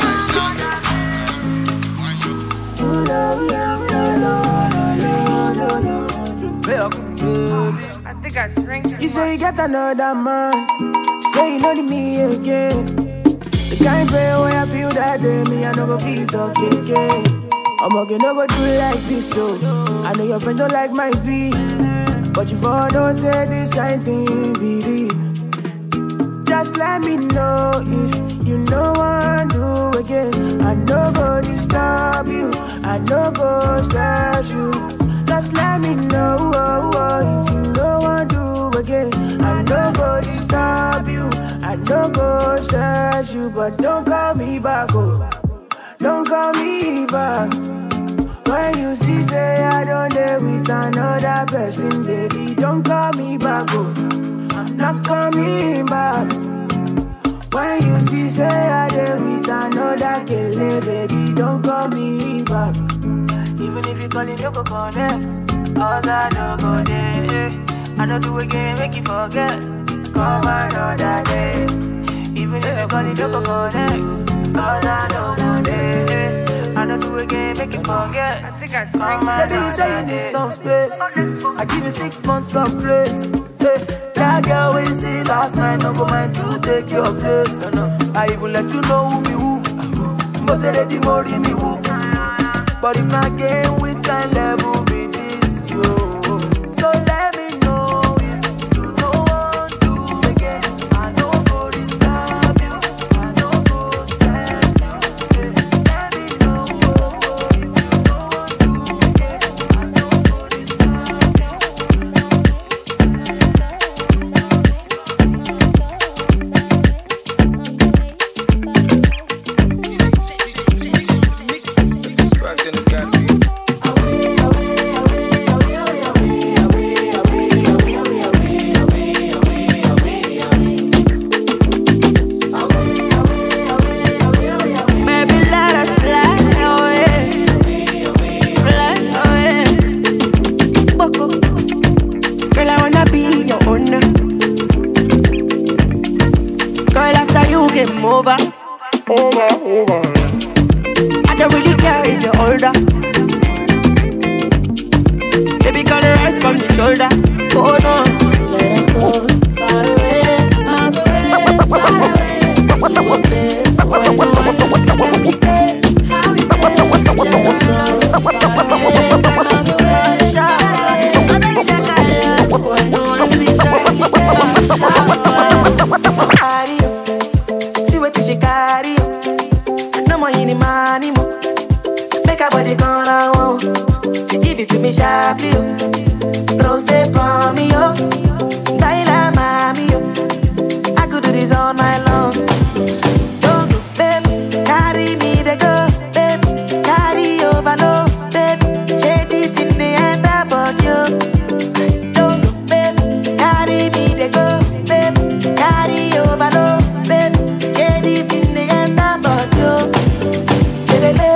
like that. I think I drank. You say you got another man. Say you know the me again. The kind prayer where I feel that day, me I no go feel talk again. I'm okay, no go do it like this, so I know your friends don't like my beat, but you for don't say this kind thing be real. Just let me know if you know what to do again. I no go disturb you, I no go stress you. Just let me know oh, oh, if you know what to do again. I no go disturb you, I no go stress you. But don't call me back, oh, don't call me back. When you see say I don't dare with another person, baby, don't call me back, oh, I'm not coming back. When you see say I dare with another killer, baby, don't call me back. If Even if you call it, no go connect. Cause I don't go there. I don't do again, make you forget. Come another day. Even if you call it, no go connect. Cause I don't go there. I don't do again, make you forget. I think I Come another day. You need some space. I give you six months of grace. Hey, that girl we see last night, no go mind to take your place. I even let you know who be who. But they let the money me who. But if my game with kind level be this, yo. So let me know if you don't want to again. I know go disturb you, I know go stress you. Yeah. Let me know if you don't want to again. I know go disturb over, over, over. I don't really care if you're older. Baby, got the rise from the shoulder. Oh no, let us go far away, miles away, far away. To a place where no one can place. How we play, let us go far away, miles away, shy. I know you got us where no one can place. Body gonna want, give it to me sharply, yo. Rose for me, yo. Daila mami, yo. I could do this all night long. Don't go, babe, carry me the go, babe, carry over low, babe. Shade it in the end about you. Don't go, babe, carry me the go, babe, carry over low, babe. Shade it in the end about you. Lele.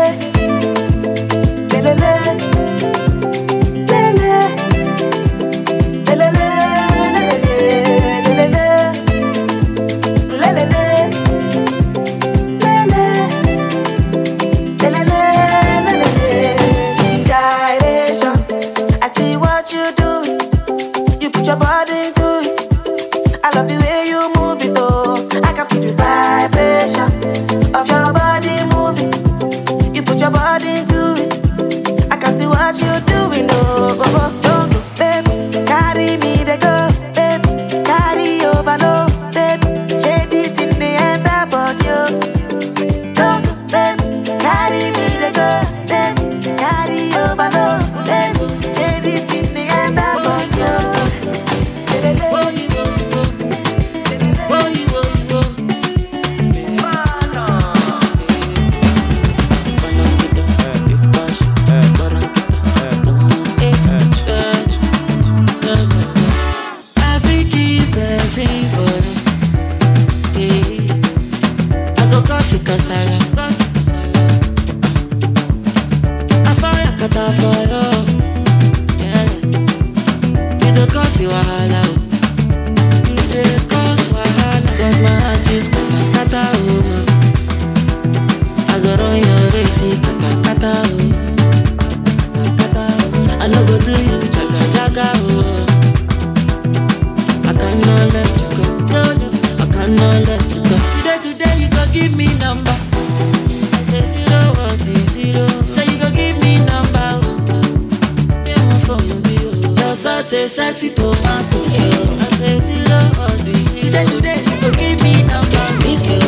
Sexy tomato, I say zero or zero. Today, today, so give me number. Miss you,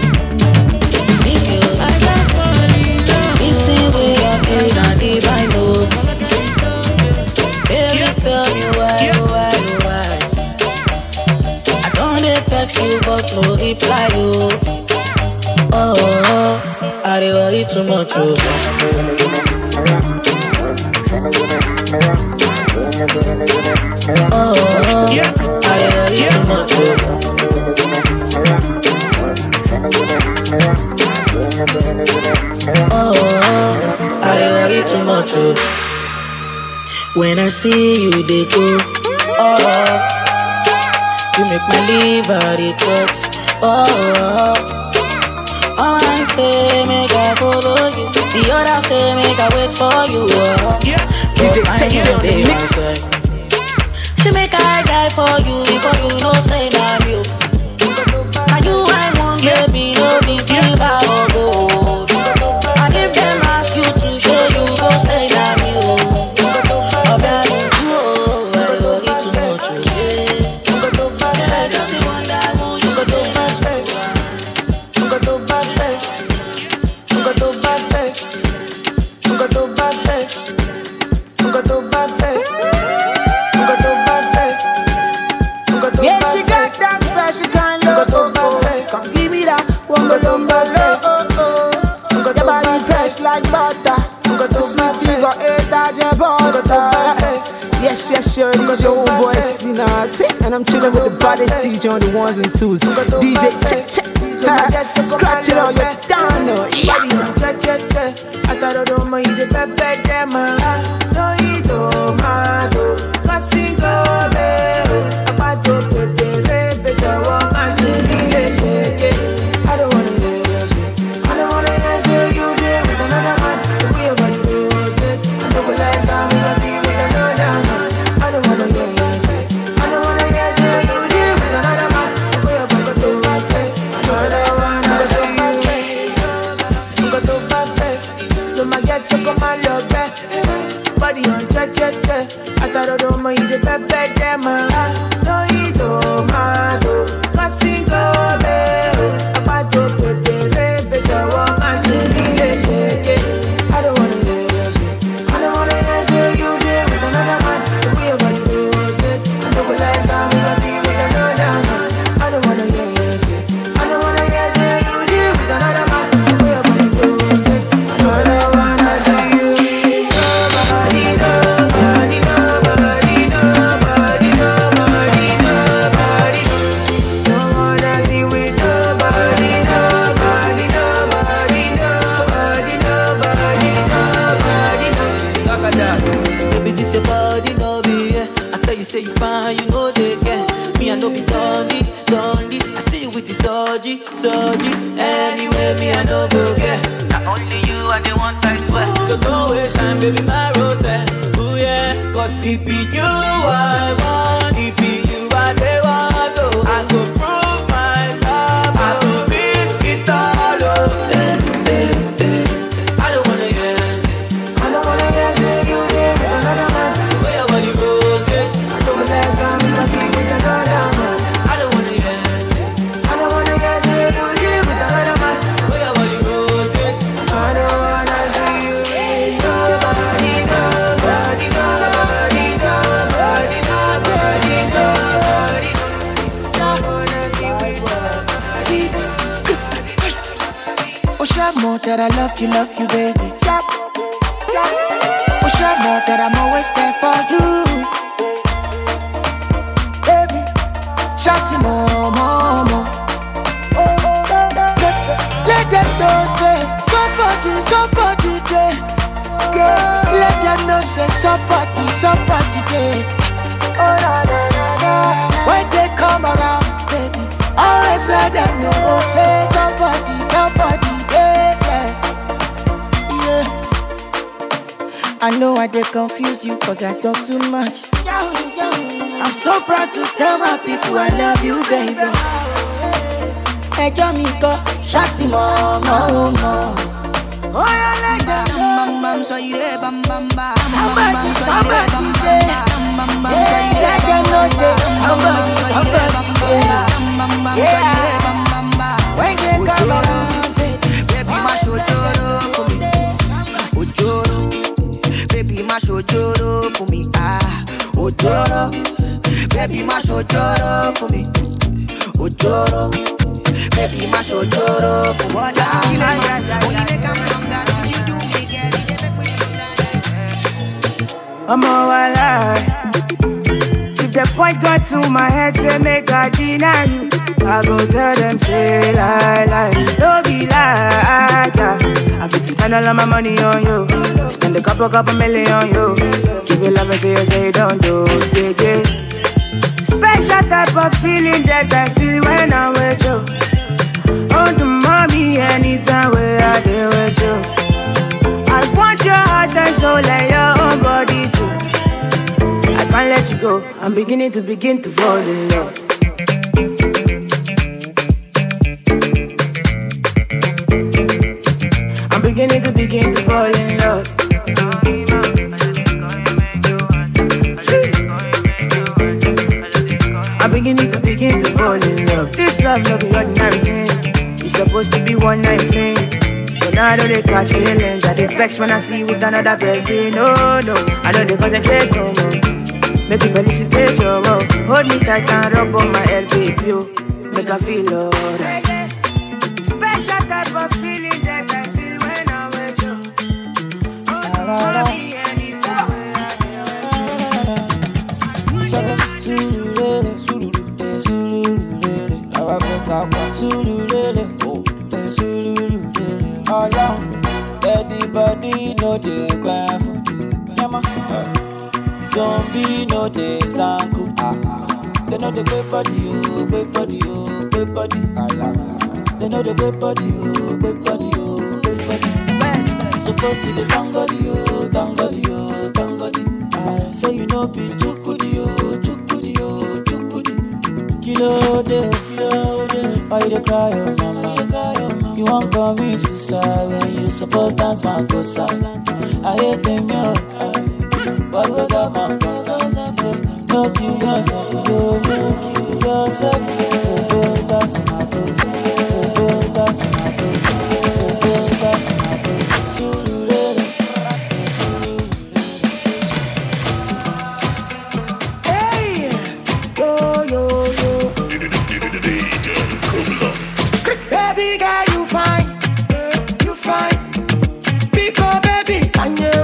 miss you. I got falling in love. This thing we are playing and if I know. Baby, tell me why, why, why. I don't text you, but no reply you. Oh, oh, oh. I don't worry too much. Oh. Oh, oh, yeah. I worry too much. Oh, oh, I worry too much. When I see you, they go, oh, you make my liver, they cut, oh, oh, I say, make I follow you. The other say, make I wait for you, oh, yeah. D J, check it out, the mix. She make I die for you, before you know, say, nah, you. Now you, I want, baby, no, be silver or gold. And if them ask you to share, you go say, nah, you. Yes, yes, sure, it's your old boy Sinati, and I'm chilling with the baddest D J on the ones and twos. D J, check, check, ha, scratch it all, you're down, no, yeah. I thought I don't mind the pepper, them, no, you don't mind, cause you go, baby, about to put the red, the one, I should be shaking. I don't wanna hear your shit, I don't wanna hear you there with another man. We are going to do it, I don't like I'm gonna see you with another man. I don't wanna hear your shit, I don't wanna hear you there with another man. We are going to do it, I don't wanna see you. You got to buffet, so my get so come and love it. Body on check, check, check. I thought I don't mind the pepper, them, no, you don't mind, cause you go, baby. About to put the red, the one, I should be shaking. I don't wanna hear your shit, I don't wanna hear you there with another man. We are gonna do it, I don't like I'm gonna see you with another man. I don't wanna hear your shit, I don't wanna hear you there with another man. We are gonna do it, I don't wanna see you with nobody, nobody, nobody, nobody, nobody, nobody. Don't wanna see with nobody, nobody, nobody, nobody, nobody, nobody. Baby, this your body, no be, yeah. I tell you, say you fine, you know they care. Me, I know be dundee, dundee. I see you with the surgery, surgery. Anyway, me, I know go get. Not only you, I the one I swear. So don't waste time, baby, my rose. Ooh, yeah. Cause it be you I want, it be you I they want, oh. I go prove my love, I go risk it all, oh. Eh, eh, eh. I don't wanna hear it. I don't wanna hear you there with another man. Where your body go, okay? I don't like I'm gonna see with another man. I don't wanna hear it. I don't wanna hear you there with another man. Where your body go, okay? I don't wanna see you with nobody, nobody, nobody, nobody, nobody, nobody. I wanna see with nobody. Oh, sure more that I love you, love you, baby. Oh, sure more that I'm always there for you, baby. Chatty more, more, more. Oh, oh, oh, oh. Let them know say somebody, somebody there. Let them know say somebody, somebody there. Oh, na, na, na, na. When they come around, baby, always let them know say somebody, somebody there. Yeah. I know I did confuse you cause I talk too much. I'm so proud to tell my people I love you, baby. Ẹjọ́ mi kọ́, ṣáàtì mọ́ mọ́ mọ́. Oh, yeah, let them know. bam, so you there, bam, bam, bam. Somebody, somebody there. Yeah, let them know, say somebody, somebody there. Yeah, when they come around, baby, mash ojoro for me. Ojoro, baby, mash ojoro for me. Ah, ojoro, baby, mash ojoro for me. Ojoro, baby, mash ojoro for me. Just kill it, only they come from that. You do me get it, they make me come that. I'm all alive. If the point got to my head, say make I deny you, I go tell them say lie, lie. Don't be like that. I fit spend all of my money on you, spend a couple, couple million on you. Give you love it till you say you don't do, yeah, yeah. Special type of feeling that I feel when I'm with you. Oh, the mommy, anytime where I deal with you. I want your heart and soul and your own body too. I can't let you go. I'm beginning to begin to fall in love. I'm beginning to begin to fall in love. I'm beginning to begin to fall in love. This love, no be ordinary thing. It's supposed to be one night thing. But now I know they catch feelings. I dey vex when I see you with another person. No, no, I know they concentrate on me. Make you felicitate your love. Hold me tight and rub on my head, baby, yo. Make I feel alright. Special type of feeling that I feel when I'm with you. Oh, mommy, anytime when I deal with you. Sululele, sululele, sululele. Now I make up sululele, oh, sululele. Along, everybody know the bath. Yama, zombie know the zanku. They know the great body, oh, great body, oh, great body. They know the great body, oh, great body, oh, great body. Supposed to be tangodi, oh, tangodi, oh, tangodi. So you know be chukudi, oh, chukudi, oh, chukudi. Kilo de, kilo de. Why you dey cry, oh mama? You won't call me suicide when you suppose dance my cosa. I hate them, yo. What goes up must come. No kill yourself, yo, no kill yourself. To go dance my go, to go dance my go, to go dance my go. Sululele, hey, yo, yo, yo. Baby girl, you fine, you fine. Pick up, baby, and you.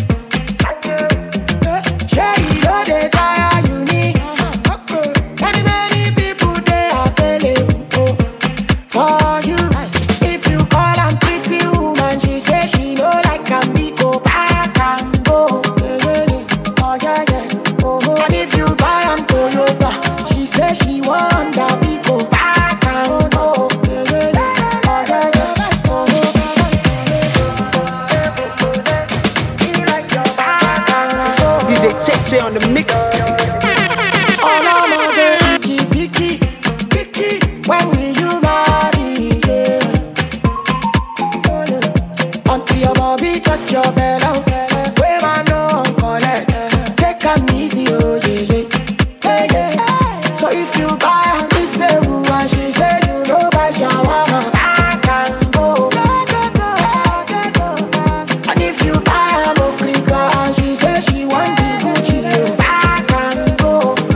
Sherry, no, they tire, you need. Many, many people, they are available for you. If you call and pretty woman, she say she know like can be go back and go. Oh, yeah, yeah. Oh, and if you buy and Toyota, she say she want that we go back and go. D J Cheche on the mix. Oh no, no, girl, picky, picky, picky. When will you marry? Yeah. Until your body touch your belly, where I know collect. Take am easy, oh yeah, yeah, yeah, yeah. So if you buy and this say who and she say you know buy shawarma, I can go. And if you buy a mokrika and she say she want the Gucci, I can go.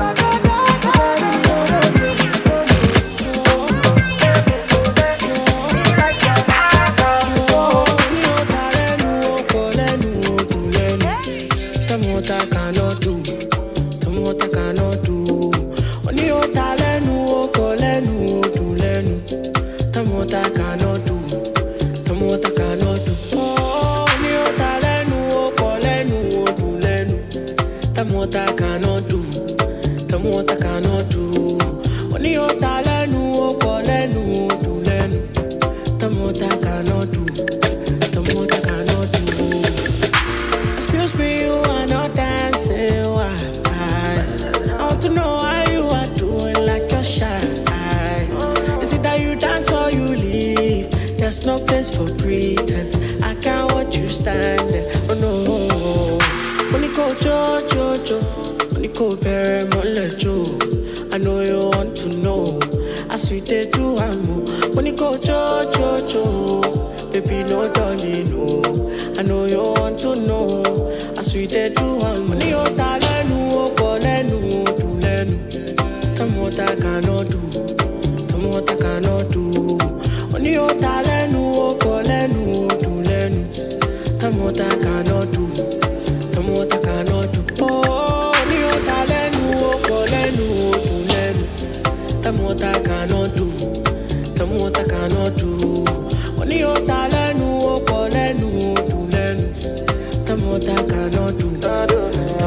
Tell me what I cannot do. Tell me what I cannot do. Only your talent, no, colenu, to lenu. Tell me what I cannot do. Tell me what I cannot do. Oh, only your talent, no, colenu, to lenu. Tell me what I cannot do. Tell me what I cannot do. Only your talent, no, colenu, to lenu. Tell me what I cannot do. Tell me what I cannot do. Excuse me, you are not dancing. Why? I want to know how you are doing like you're shy. Is it that you dance or you leave? There's no place for pretense. I can't watch you stand there. Oh no. When you go jo jo jo, when you go bury my jo, I know you want to know. I sweet they do I'm more. When you go jo jo jo, baby no darling no. I know you want to know. I sweet they do I'm more. You talenu, kolenu, to lenu. Tell me what I cannot do. Tell me what I cannot do. When you talenu, kolenu, to lenu. Tell me what I cannot do. Tell me what I cannot do. Oh, when you talenu, kolenu, to lenu. Tell me what I cannot do. Tell me what I cannot do. When you talenu, kolenu, to lenu. Tell me what I cannot do.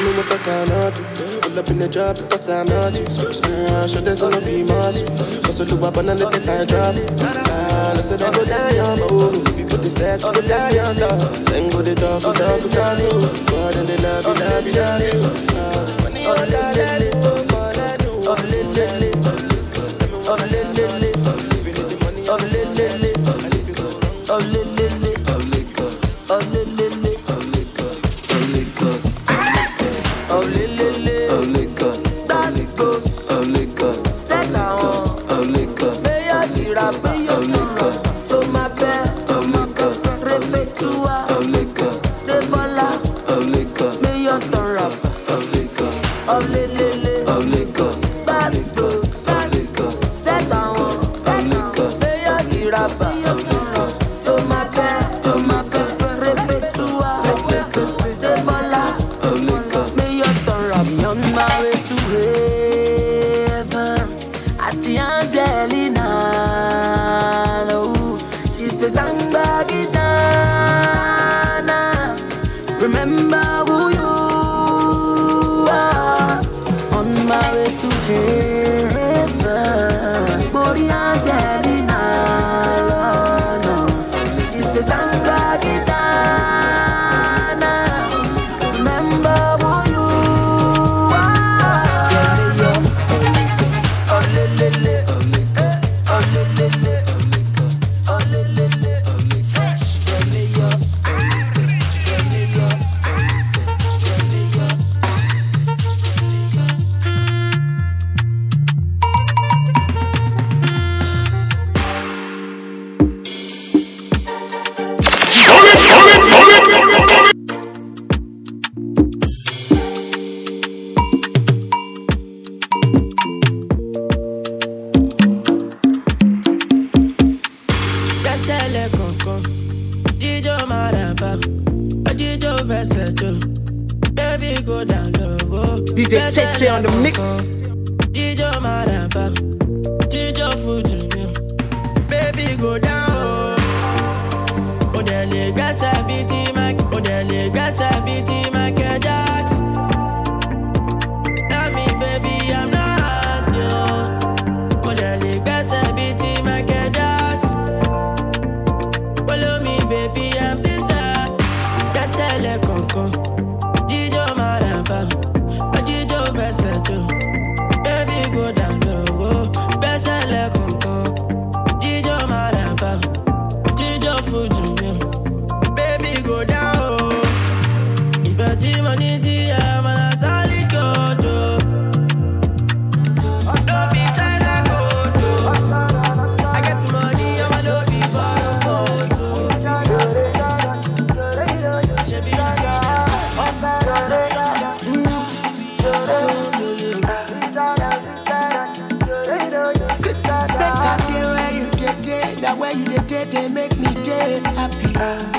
me what I cannot do. Pull up in the job because I'm not you. Uh, sure there's gonna be muscle. Cause I do up and I let the car drop. Ah, uh, listen, I go down, but if you put this stress, you go down, love. Then go the talk, go talk, go talk, go. More than they love you, love you, love you. Uh, money on that, oh, more than you. Oh, lily, oh, lily, if you need the money, oh, lily, and if you go wrong, oh, lily, oh, liquor, oh, lily, oh, liquor, oh, liquor, oh, lily, oh, liquor, that's good, oh, liquor, set down, oh, liquor, may I get up, oh, liquor, to my bed, oh, liquor, repeat to her, oh, liquor, the balla, oh, liquor, may you turn up, oh, liquor, oh, lily, oh, liquor, that's good, oh, liquor, set down, oh, liquor, may I get up, oh, liquor, to my bed, oh, my bed, repeat to her, oh, liquor, the balla, oh, liquor, may you turn up, on my way to heaven, I see Angelina, oh, she says I'm back in Ghana. Remember who you are, on my way to heaven, Body Angelina, no, she says I'm back in Ghana. Remember who you are. Oh, lele, oh, liquor, oh, lele, oh, lele, oh, lele, fresh, lele, oh, lele, oh, Gbẹ́sẹ̀lé kankan, jíjó maraba, jíjó fẹsẹ̀ jó, baby go down low. D J Cheche on the mix. Jíjó maraba, jíjó fuji mi, baby go down. O dẹ̀ lè gbẹ́sẹ̀ bíi ti Mike, o dẹ̀ lè gbẹ́sẹ̀ bíi ti Michael Jackson. Tell me baby I'm not asking. O dẹ̀ lè gbẹ́sẹ̀ bíi ti Michael Jackson. Follow me, baby, I'm still sad. Gbẹ́sẹ̀lé kankan, jíjó maraba, jíjó fẹsẹ̀ jó, baby go down low. Gbẹ́sẹ̀lé kankan, jíjó maraba, jíjó fuji mi, baby go down. Ìfẹ́ tí mo ní sí ẹ, mo na solid gold o. Don't be China gold o. I get money, I'ma no be borrow. That way you did it, they make me day happy.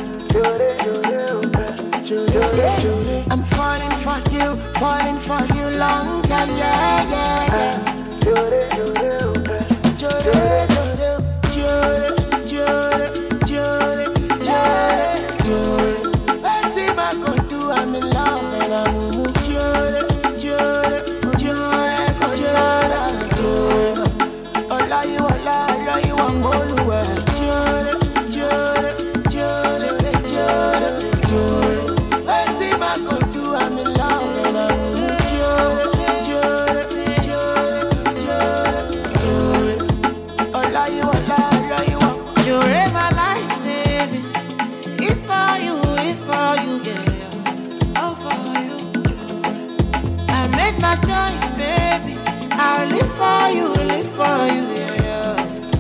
I'm falling for you, falling for you long time, yeah, yeah, yeah. Jore, jore, jore, jore, jore, jore. Anything I go do, I'm in love and I'm moving. Jore, jore, jore, jore, jore. Ola you, ola, ola you, I'm going to wear. Jore, jore, jore, jore, jore. Anything I go do, I'm in love and I'm moving. Jore, jore, jore, jore, jore. Ola you, ola, ola you, I'm Jore, my life saving. It's for you, it's for you, girl. All for you. I made my choice, baby. I'll live for you, live for you, yeah, yeah.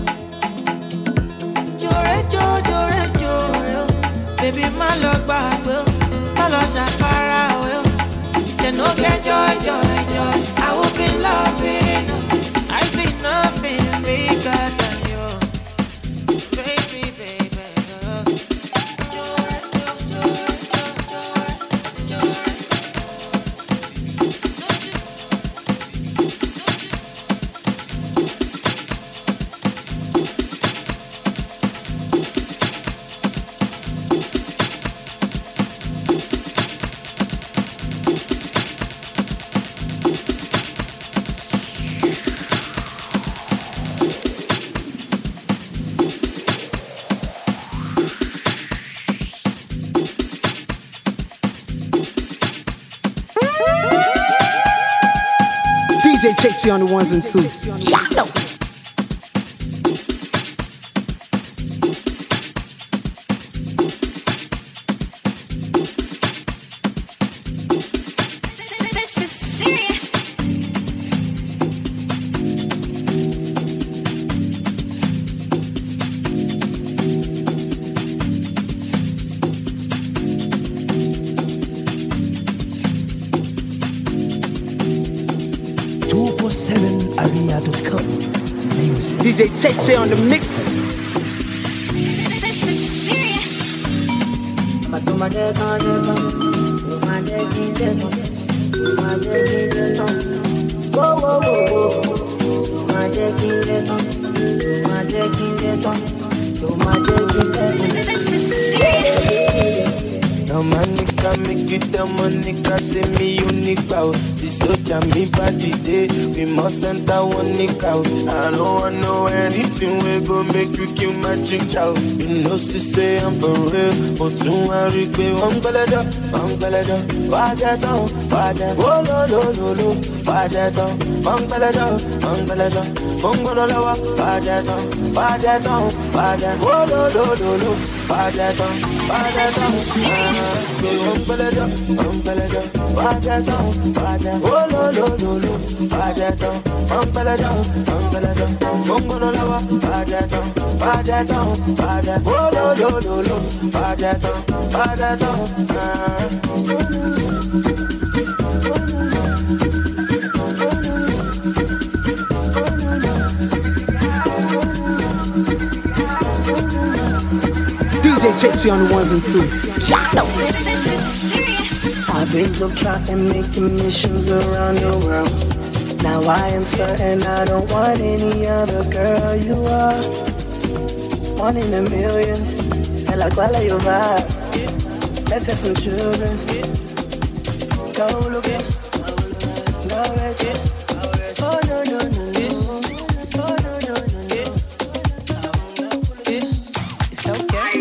Jore, jore, jore, jore. Baby, my love back, well. My love far away. Then no get joy, joy, joy. I will be loving you. I see nothing bigger than you. Baby, baby, girl. Jore, jore, jore, jore, jore. J Chechi on the ones and twos. Yeah, no. D J Cheche on the mix. This is serious. Whoa, whoa, whoa, whoa. Magic in the sun. Magic in the sun. Magic in the sun. This is serious. No manica, make it the monica, say me unique out. This soldier me body day, we must enter one nick out. I don't want know anything we go make you kill my chick child. You know she say I'm for real, but to worry, we won't go let up, won't go let up. Watch that down, watch that, oh no no no no. Watch that down, won't go let up, won't go let up. Won't go no lower, watch that down, watch that down, watch that, oh no no no no. Watch that down, watch that down. Umpalada, umpalada, wajata, wajata, oh no no no no, wajata, umpalada, umpalada, mongono lawa, wajata, wajata, wajata, oh no no no no, wajata, wajata, D J Chechi on the ones and twos. No. I've been globe trotting, making missions around the world. Now I am certain I don't want any other girl. You are one in a million. And like all of your vibe, let's have some children. Go look it, go at it. Oh no no no no, oh no no no no. It's okay.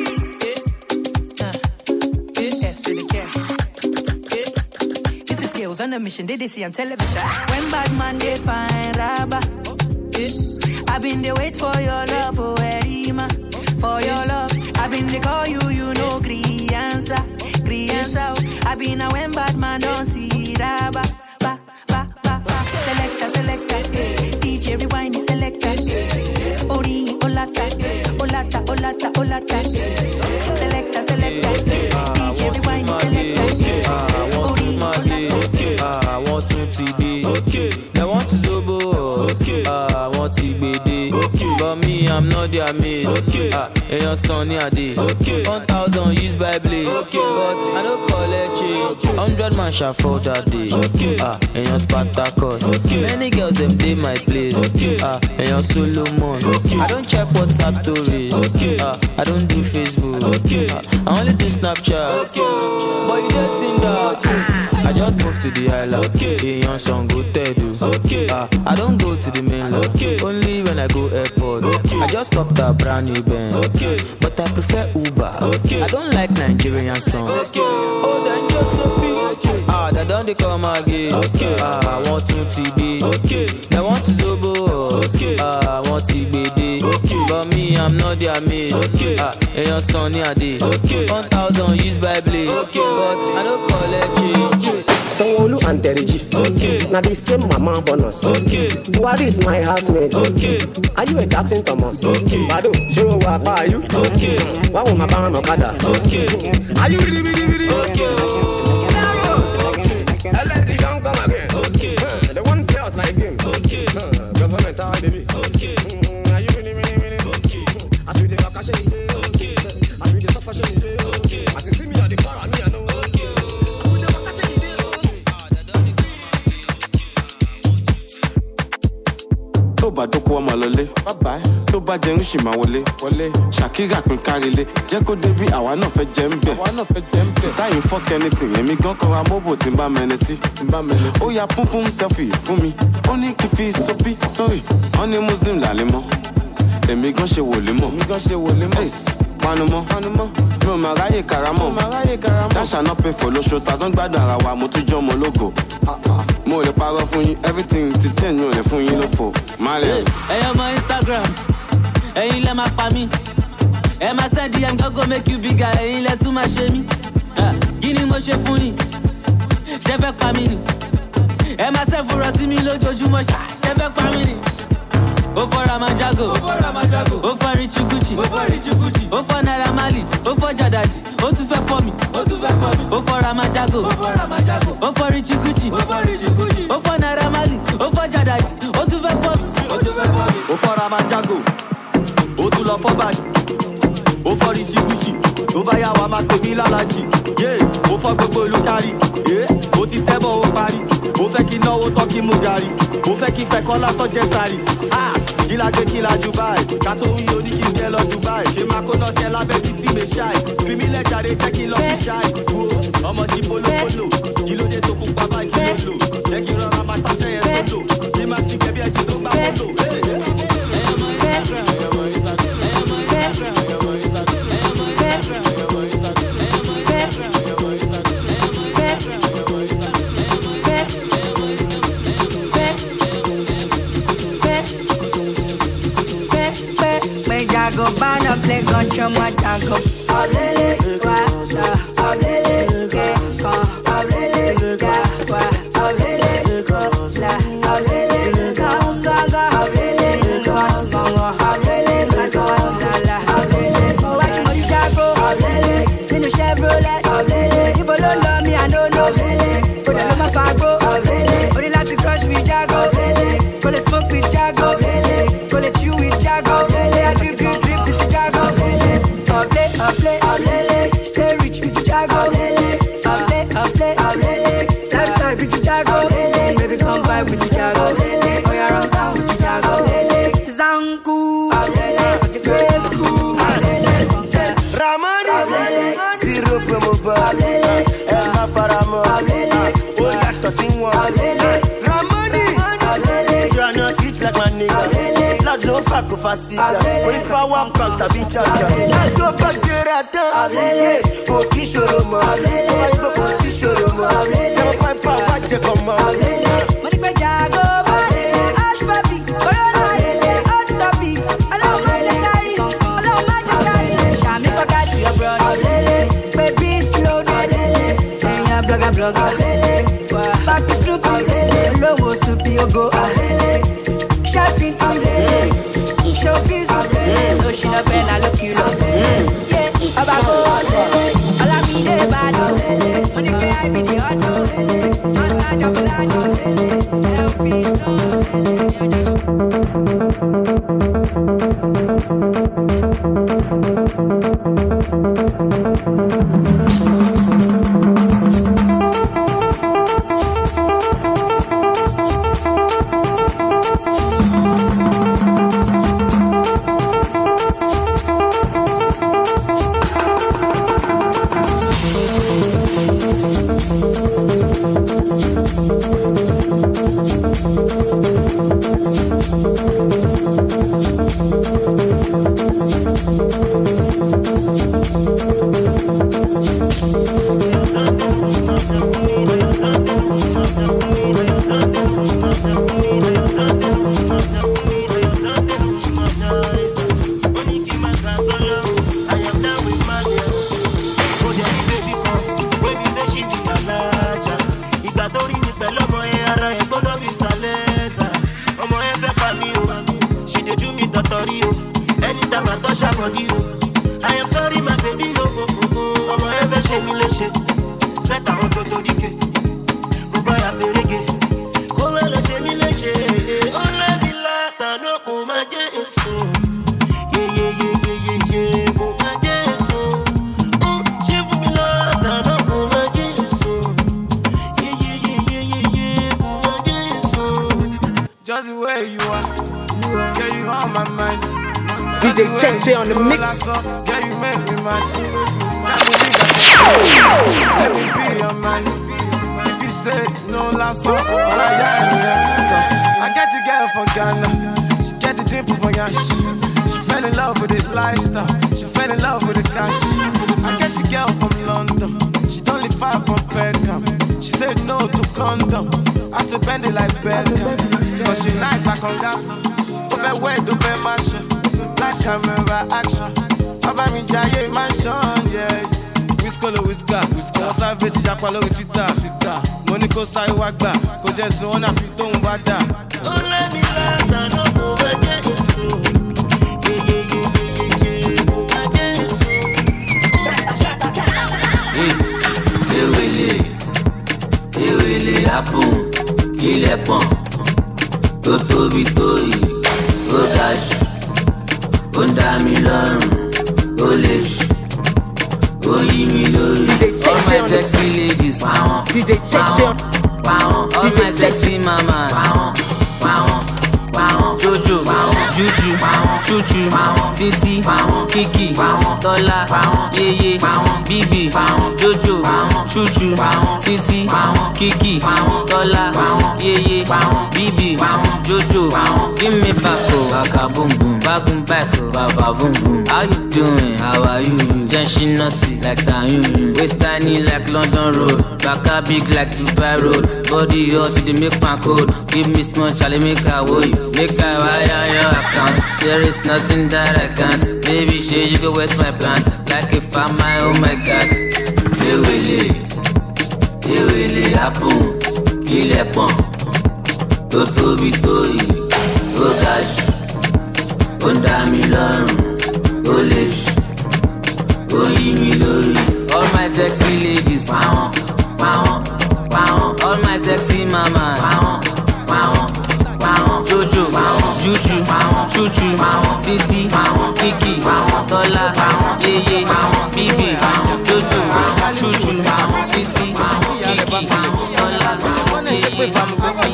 On a mission, they, they see on television. When bad man they find rabba, I've been they wait for your love, oh Erima, for your love. I've been they call you, you know, gree answer, gree answer. I've been a when bad man don't see rabba, ba ba ba ba. Selector, selector, eh. D J rewind the selector, eh. Ori, olata, olata, olata, olata. Selector, selector, eh. D J rewind the selector, eh. Ori, olata. I want to T D. Okay. They want to Zobo. Okay. I want to B D. Okay. But me, I'm not their mate. Okay. Ah, and your son here day. Okay. One thousand used by blade. Okay. But I don't collect it. Okay. Hundred man shall fall that day. Okay. Ah, and your Spartacus. Okay. Many girls them day my place. Okay. Ah, and your Solomon. Okay. I don't check WhatsApp stories. Okay. Ah, I don't do Facebook. Okay. Ah, I only do Snapchat. Okay. But you get in that. Okay. I just moved to the island. Okay. The young song go Tedu. Okay. Uh, I don't go to the mainland. Okay. Only when I go airport. Okay. I just stopped at brand new Benz. Okay. But I prefer Uber. Okay. I don't like Nigerian songs. Okay. Oh, then just so big. Okay. Ah, they don't they come again. Okay. Ah, I want to T D. Okay. They want to Zobo. Okay. Ah, I want to B D. Okay. But me, I'm not their mate. Okay. Ah, and your son here day. Okay. One thousand used by blade. Okay. But I don't collect it. Sanwo-Olu and Deriji. Okay. Now the same mama bonus. Okay. What is my housemate? Okay. Are you a Captain Thomas? Okay. Bado, show what are you? Okay. What will my band Okada? Okay. Are you really, really, really? Okay. Let the young come again. Okay. Uh, the one chaos like game. Okay. Uh, government are baby. Okay. Mm, are you really, really, really? Okay. As we the vacation, okay. As we the suffer, okay. As you see me at the bar, me I know. tó bá dókó ọmọ lọlé tó bá jẹun ṣì máa wọlé ṣàkírà pín kárílé jẹ́ kó débi àwa náà fẹ́ jẹ́ ń bẹ̀ táyì fuck anything èmi gan kọ́ra mọ́bò tí ń bá mẹ́ni sí ó ya púnpún selfie fún mi ó ní kí fi sọ́bí sorry wọ́n ní muslim làlẹ́ mọ́ èmi gan ṣe wòlé mọ́ panumọ́ mi ò máa ráyè karamọ́ dáṣà náà pé fò lóṣù tá tó ń gbádùn ara wa mo tún jọ́ ọmọ ológo mo mo lè parọ́ fún yín, everything ti change, mo lè fún yín lófo. Malian. Hey, on my Instagram, hey, let my pa me. Hey, my send the young go make you bigger, hey, let too much shame me. Guinea mo ṣe fún ni, ṣe fẹ́ pa mí ni. Hey, my send for us, me lójoojúmọ́, ṣe fẹ́ pa mí ni. O for Ramajago, O for Ramajago, O for Richie Gucci, O for Richie Gucci, O for Naira Marley, O for Jadaji, O tún fẹ́ for me, O tún fẹ́ for me, O for Ramajago, O for Ramajago, O for Richie Gucci, O for Richie Gucci, O for Naira Marley, O for Jadaji, O tún fẹ́ for me, O tún fẹ́ for me, O for Ramajago, O tún lọ for bad, O for Richie Gucci, O bá yá wa máa pè mí lálàjì, yeah, O for gbogbo olùkárí, yeah, O ti tẹ́bọ̀ o parí, O fẹ́ kí náwó tọ́ kí mú gàrí, O fẹ́ kí fẹ́ kọ́ lásán jẹ́ sáré, ah. Kila gbé kila Dubai, kátó wí oní kí n gẹ lọ Dubai. Ṣé máa kó náà ṣe lábẹ́ bíi tí mi ṣáì? Fi mí lẹ́jàre jẹ́ kí n lọ sí ṣáì. Wo ọmọ sí polówólò, kí ló dé tó pupa báyìí kí ló lò? Jẹ́ kí n rọra máa ṣàṣẹ yẹn sólò. Kí n máa fi bẹ̀bí ẹ̀sìn tó gbà wọ́lò. Go ban a play gun from my tango. Avele, wa, avele, ke, kon, avele, ga, wa, avele, ko, la, avele, kon, saga, avele, kon, songo, avele, kon, sala, avele. Oh, watch my jago, avele, in the Chevrolet, avele. People don't love me, I don't know, avele. But I love my fago, avele. Only like to crush with jago, avele. Go let smoke with jago, avele. Go let chew with jago, avele. I drip, drip, drip. Avle, avle, avlele, stay rich with Jago. Avle, avle, avlele, lifestyle with Jago. Avle, baby come vibe with Jago. Avle, oh yeah, run down with Jago. Avle, Zanku. Avle, Greku. Avle, Ramani. Avle, Zero promo bar. Avle, Elma Faramo. Avle, oh yeah, tossing one. Avle, Ramani. Avle, you are not rich like my nigga. Lord no fuck of a cigar. When if I want cost to be charged. Let's go back there at the Avle. Go kiss your room. Avle. Go go see your room. Avle. Never find power. Watch it come out. Avle. Money go Jago. Avle. Ash papi. Corona. Avle. Hot topic. Allow my letari. Allow my letari. Shami forgot your brother. Avle. Baby slow down. Avle. Hey ya blogger blogger. Avle. Back to Snoopy. Avle. Low Snoopy you go. Avle. Shopping, avlele. Showbiz, avlele. No she no bella look you love. Yeah, abago, avlele. All I mean is bad, avlele. Money pay I be the auto. Massage of blood, avlele. Healthy Just the way you are, yeah, you on my mind. D J Cheche on the mix. Yeah, you make me mad. Let me be your man. If you say no last song, all I got yeah. I get the girl from Ghana, she get the drip from Yash. She fell in love with the lifestyle, she fell in love with the cash. I get the girl from London, she don't live far from Peckham. She said no to condom. I have to bend it like Beckham. Cause she nice like on gas. Over wet, over mansion. Like camera action. Over me giant mansion, yeah. Whiskolo whisker, whisker. Wọ́n sáré ti japa lórí Twitter, Twitter. Mo ní kó sáré wá gbà, kó jẹ́ sun ọ́nà fi tóun bá dà. Ó lé mi láta náà kó fẹ́ jẹ́ èso. Ewele, ewele apun, ilẹ̀ pọ̀n, tó tóbi tó yìí, ó ga jù, ó ń dá mi lọ́rùn, ó lè jù, ó yí mi lórí. All my sexy ladies, pàwọn, pàwọn, pàwọn, all my sexy mamas, pàwọn, pàwọn, pàwọn, jojo, pàwọn, juju, pàwọn, chuchu, pàwọn, titi, pàwọn, kiki, pàwọn, tọ́lá, pàwọn, yeye, pàwọn, bíbí, pàwọn, jojo, pàwọn, chuchu, pàwọn, titi, pàwọn, kiki, pàwọn, tọ́lá, pàwọn, yeye, pàwọn, bíbí, pàwọn, jojo, pàwọn. Give me back, oh, baka boom boom, bagun back, oh, baba boom boom. How you doing? How are you? Jenshi nurse like Tanyun, waist tiny like London Road, baka big like Dubai Road, body hot, you dey make my code. Give me small, Charlie, make I woe you, make I wire your account. There is nothing that I can't. Baby, shit, you go waste my plans. Like if I'm my, oh my God. Ewele, ewele apun, ilẹ̀ pọ̀n, tó tóbi tó yìí, ó ga jù, ó ń dá mi lọ́rùn, ó lè jù, ó yí mi lórí. All my sexy ladies, pàwọn, pàwọn, pàwọn. All my sexy mamas, pàwọn, pàwọn, pàwọn. Jojo, pàwọn, juju, pàwọn, chuchu, pàwọn, titi, pàwọn, kiki, pàwọn, tọ́lá, pàwọn, yeye, pàwọn, bíbí, pàwọn, jojo, pàwọn, chuchu, pàwọn, titi, pàwọn, kiki, pàwọn, tọ́lá, pàwọn, yeye, pàwọn,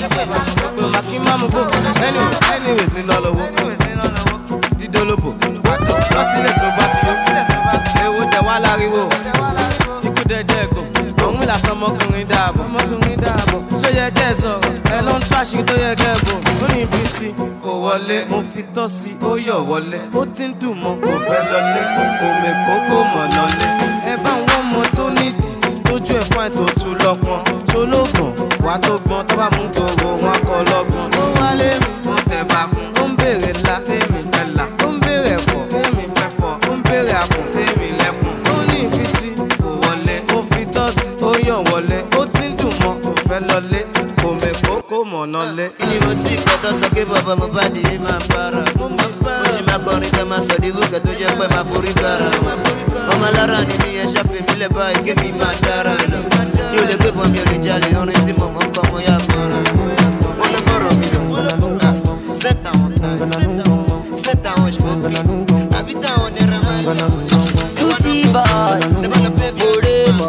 bíbí, anyways nínú ọlọ́wọ́ dídólóbò àtọ̀ lọ́tílẹ̀ tó bá ti yó ewo jẹ wá láriwo ikú dẹdẹ ẹ̀gbọ́n òun làsán ọmọkùnrin dáàbò ọmọkùnrin dáàbò ṣó yẹ kẹ́ ẹ sọ̀rọ̀ ẹ ló ń tàṣí tó yẹ kẹ́ ẹ bò ó ní bí sí kò wọlé mo fi tọ́ sí ó yọ̀ wọlé ó ti ń dùn mọ́ kò fẹ́ lọlé kò mẹ́kọ́ kò mọ̀ lọlé ẹ bá wọn mọ tó nídìí tójú ẹ̀ fún ètò tún lọ́pọ̀n ṣolóògùn wà tó gbọ́n tó bá mú gbòòrò wọn kọ́ lọ́gbọ̀n ó wálé mi mo tẹ̀ bá fún ó ń béèrè ńlá fẹ́mi fẹ́lá ó ń béèrè ẹ̀fọ́ fẹ́mi fẹ́fọ́ ó ń béèrè àpò fẹ́mi lẹ́kùn ó ní ìfisí kò wọlé ó fi tọ́ sí ó yàn wọlé ó ti ń dùn mọ́ kò fẹ́ lọlé kò mẹ́kọ́ kò mọ̀ nọlé. kí ni mo ti kọ́tọ́ sọ pé bàbá mo bá dìé máa para mo sì máa kọrin ká máa sọ dìbò kẹ́ tó jẹ́ pé máa forí kára ọmọ alára ni mi ẹ ṣàfihàn lẹ́ báyìí kí mi máa dára lọ mi ò lè gbé bọ́ mi ò lè jalè orin tí mo mọ̀ ń kọ́ mo yá gbọ́ràn wọn lọ bọ̀rọ̀ mi lọ sẹ́tà wọn ta sẹ́tà wọn ṣùgbọ́n àbí táwọn nira máa lọ. Tutti boy, Moremo,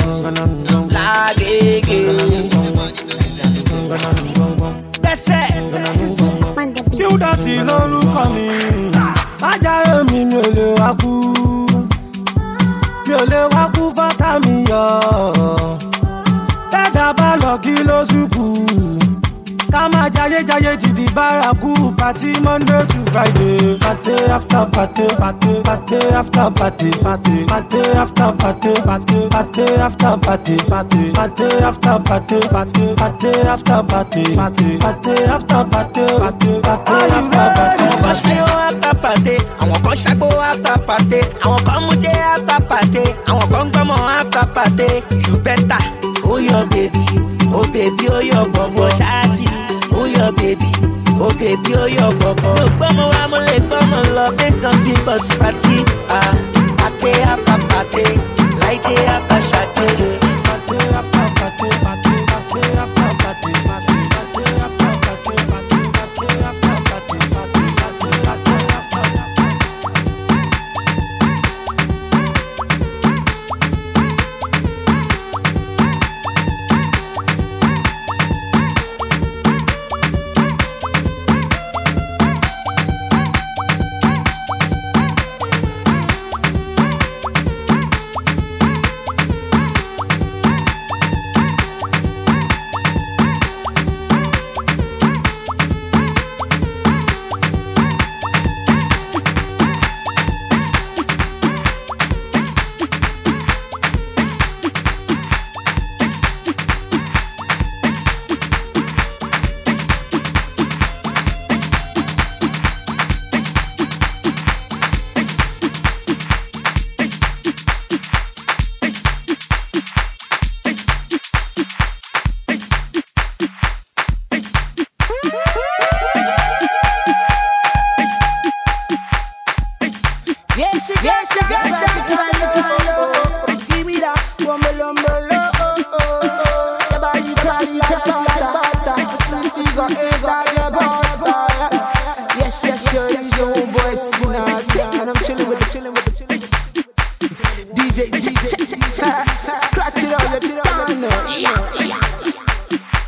Lagege. Bẹ́sẹ̀. Qdotty lórúkọ mi, májàre mi mi ò lè wá kú, mi ò lè wá kú fọ́tà mi yọ. Tẹ́dà bá lọ kí ló ṣùkú, ká máa jayé jayé títí bárakú, party Monday to Friday. Party after party, party, party after party, party, party after party, party, party after party, party, party after party, party, party after party, party, party after party, party, party after party. Àwọn kan ṣayọ after party, àwọn kan ṣàgbó after party, àwọn kan mú jẹ after party, àwọn kan gbọ́mọ after party. You better, oh your baby, oh baby, oh your bọ̀bọ̀ ṣáàtì. Oh your baby, oh baby, oh your bọ̀bọ̀. Mo gbọ́mọ wa mo lè gbọ́mọ lọ based on people to party. Ah, party after party, like day after Saturday. Party after party, party, party after party, party, party after party, party, party after party, party, party after party.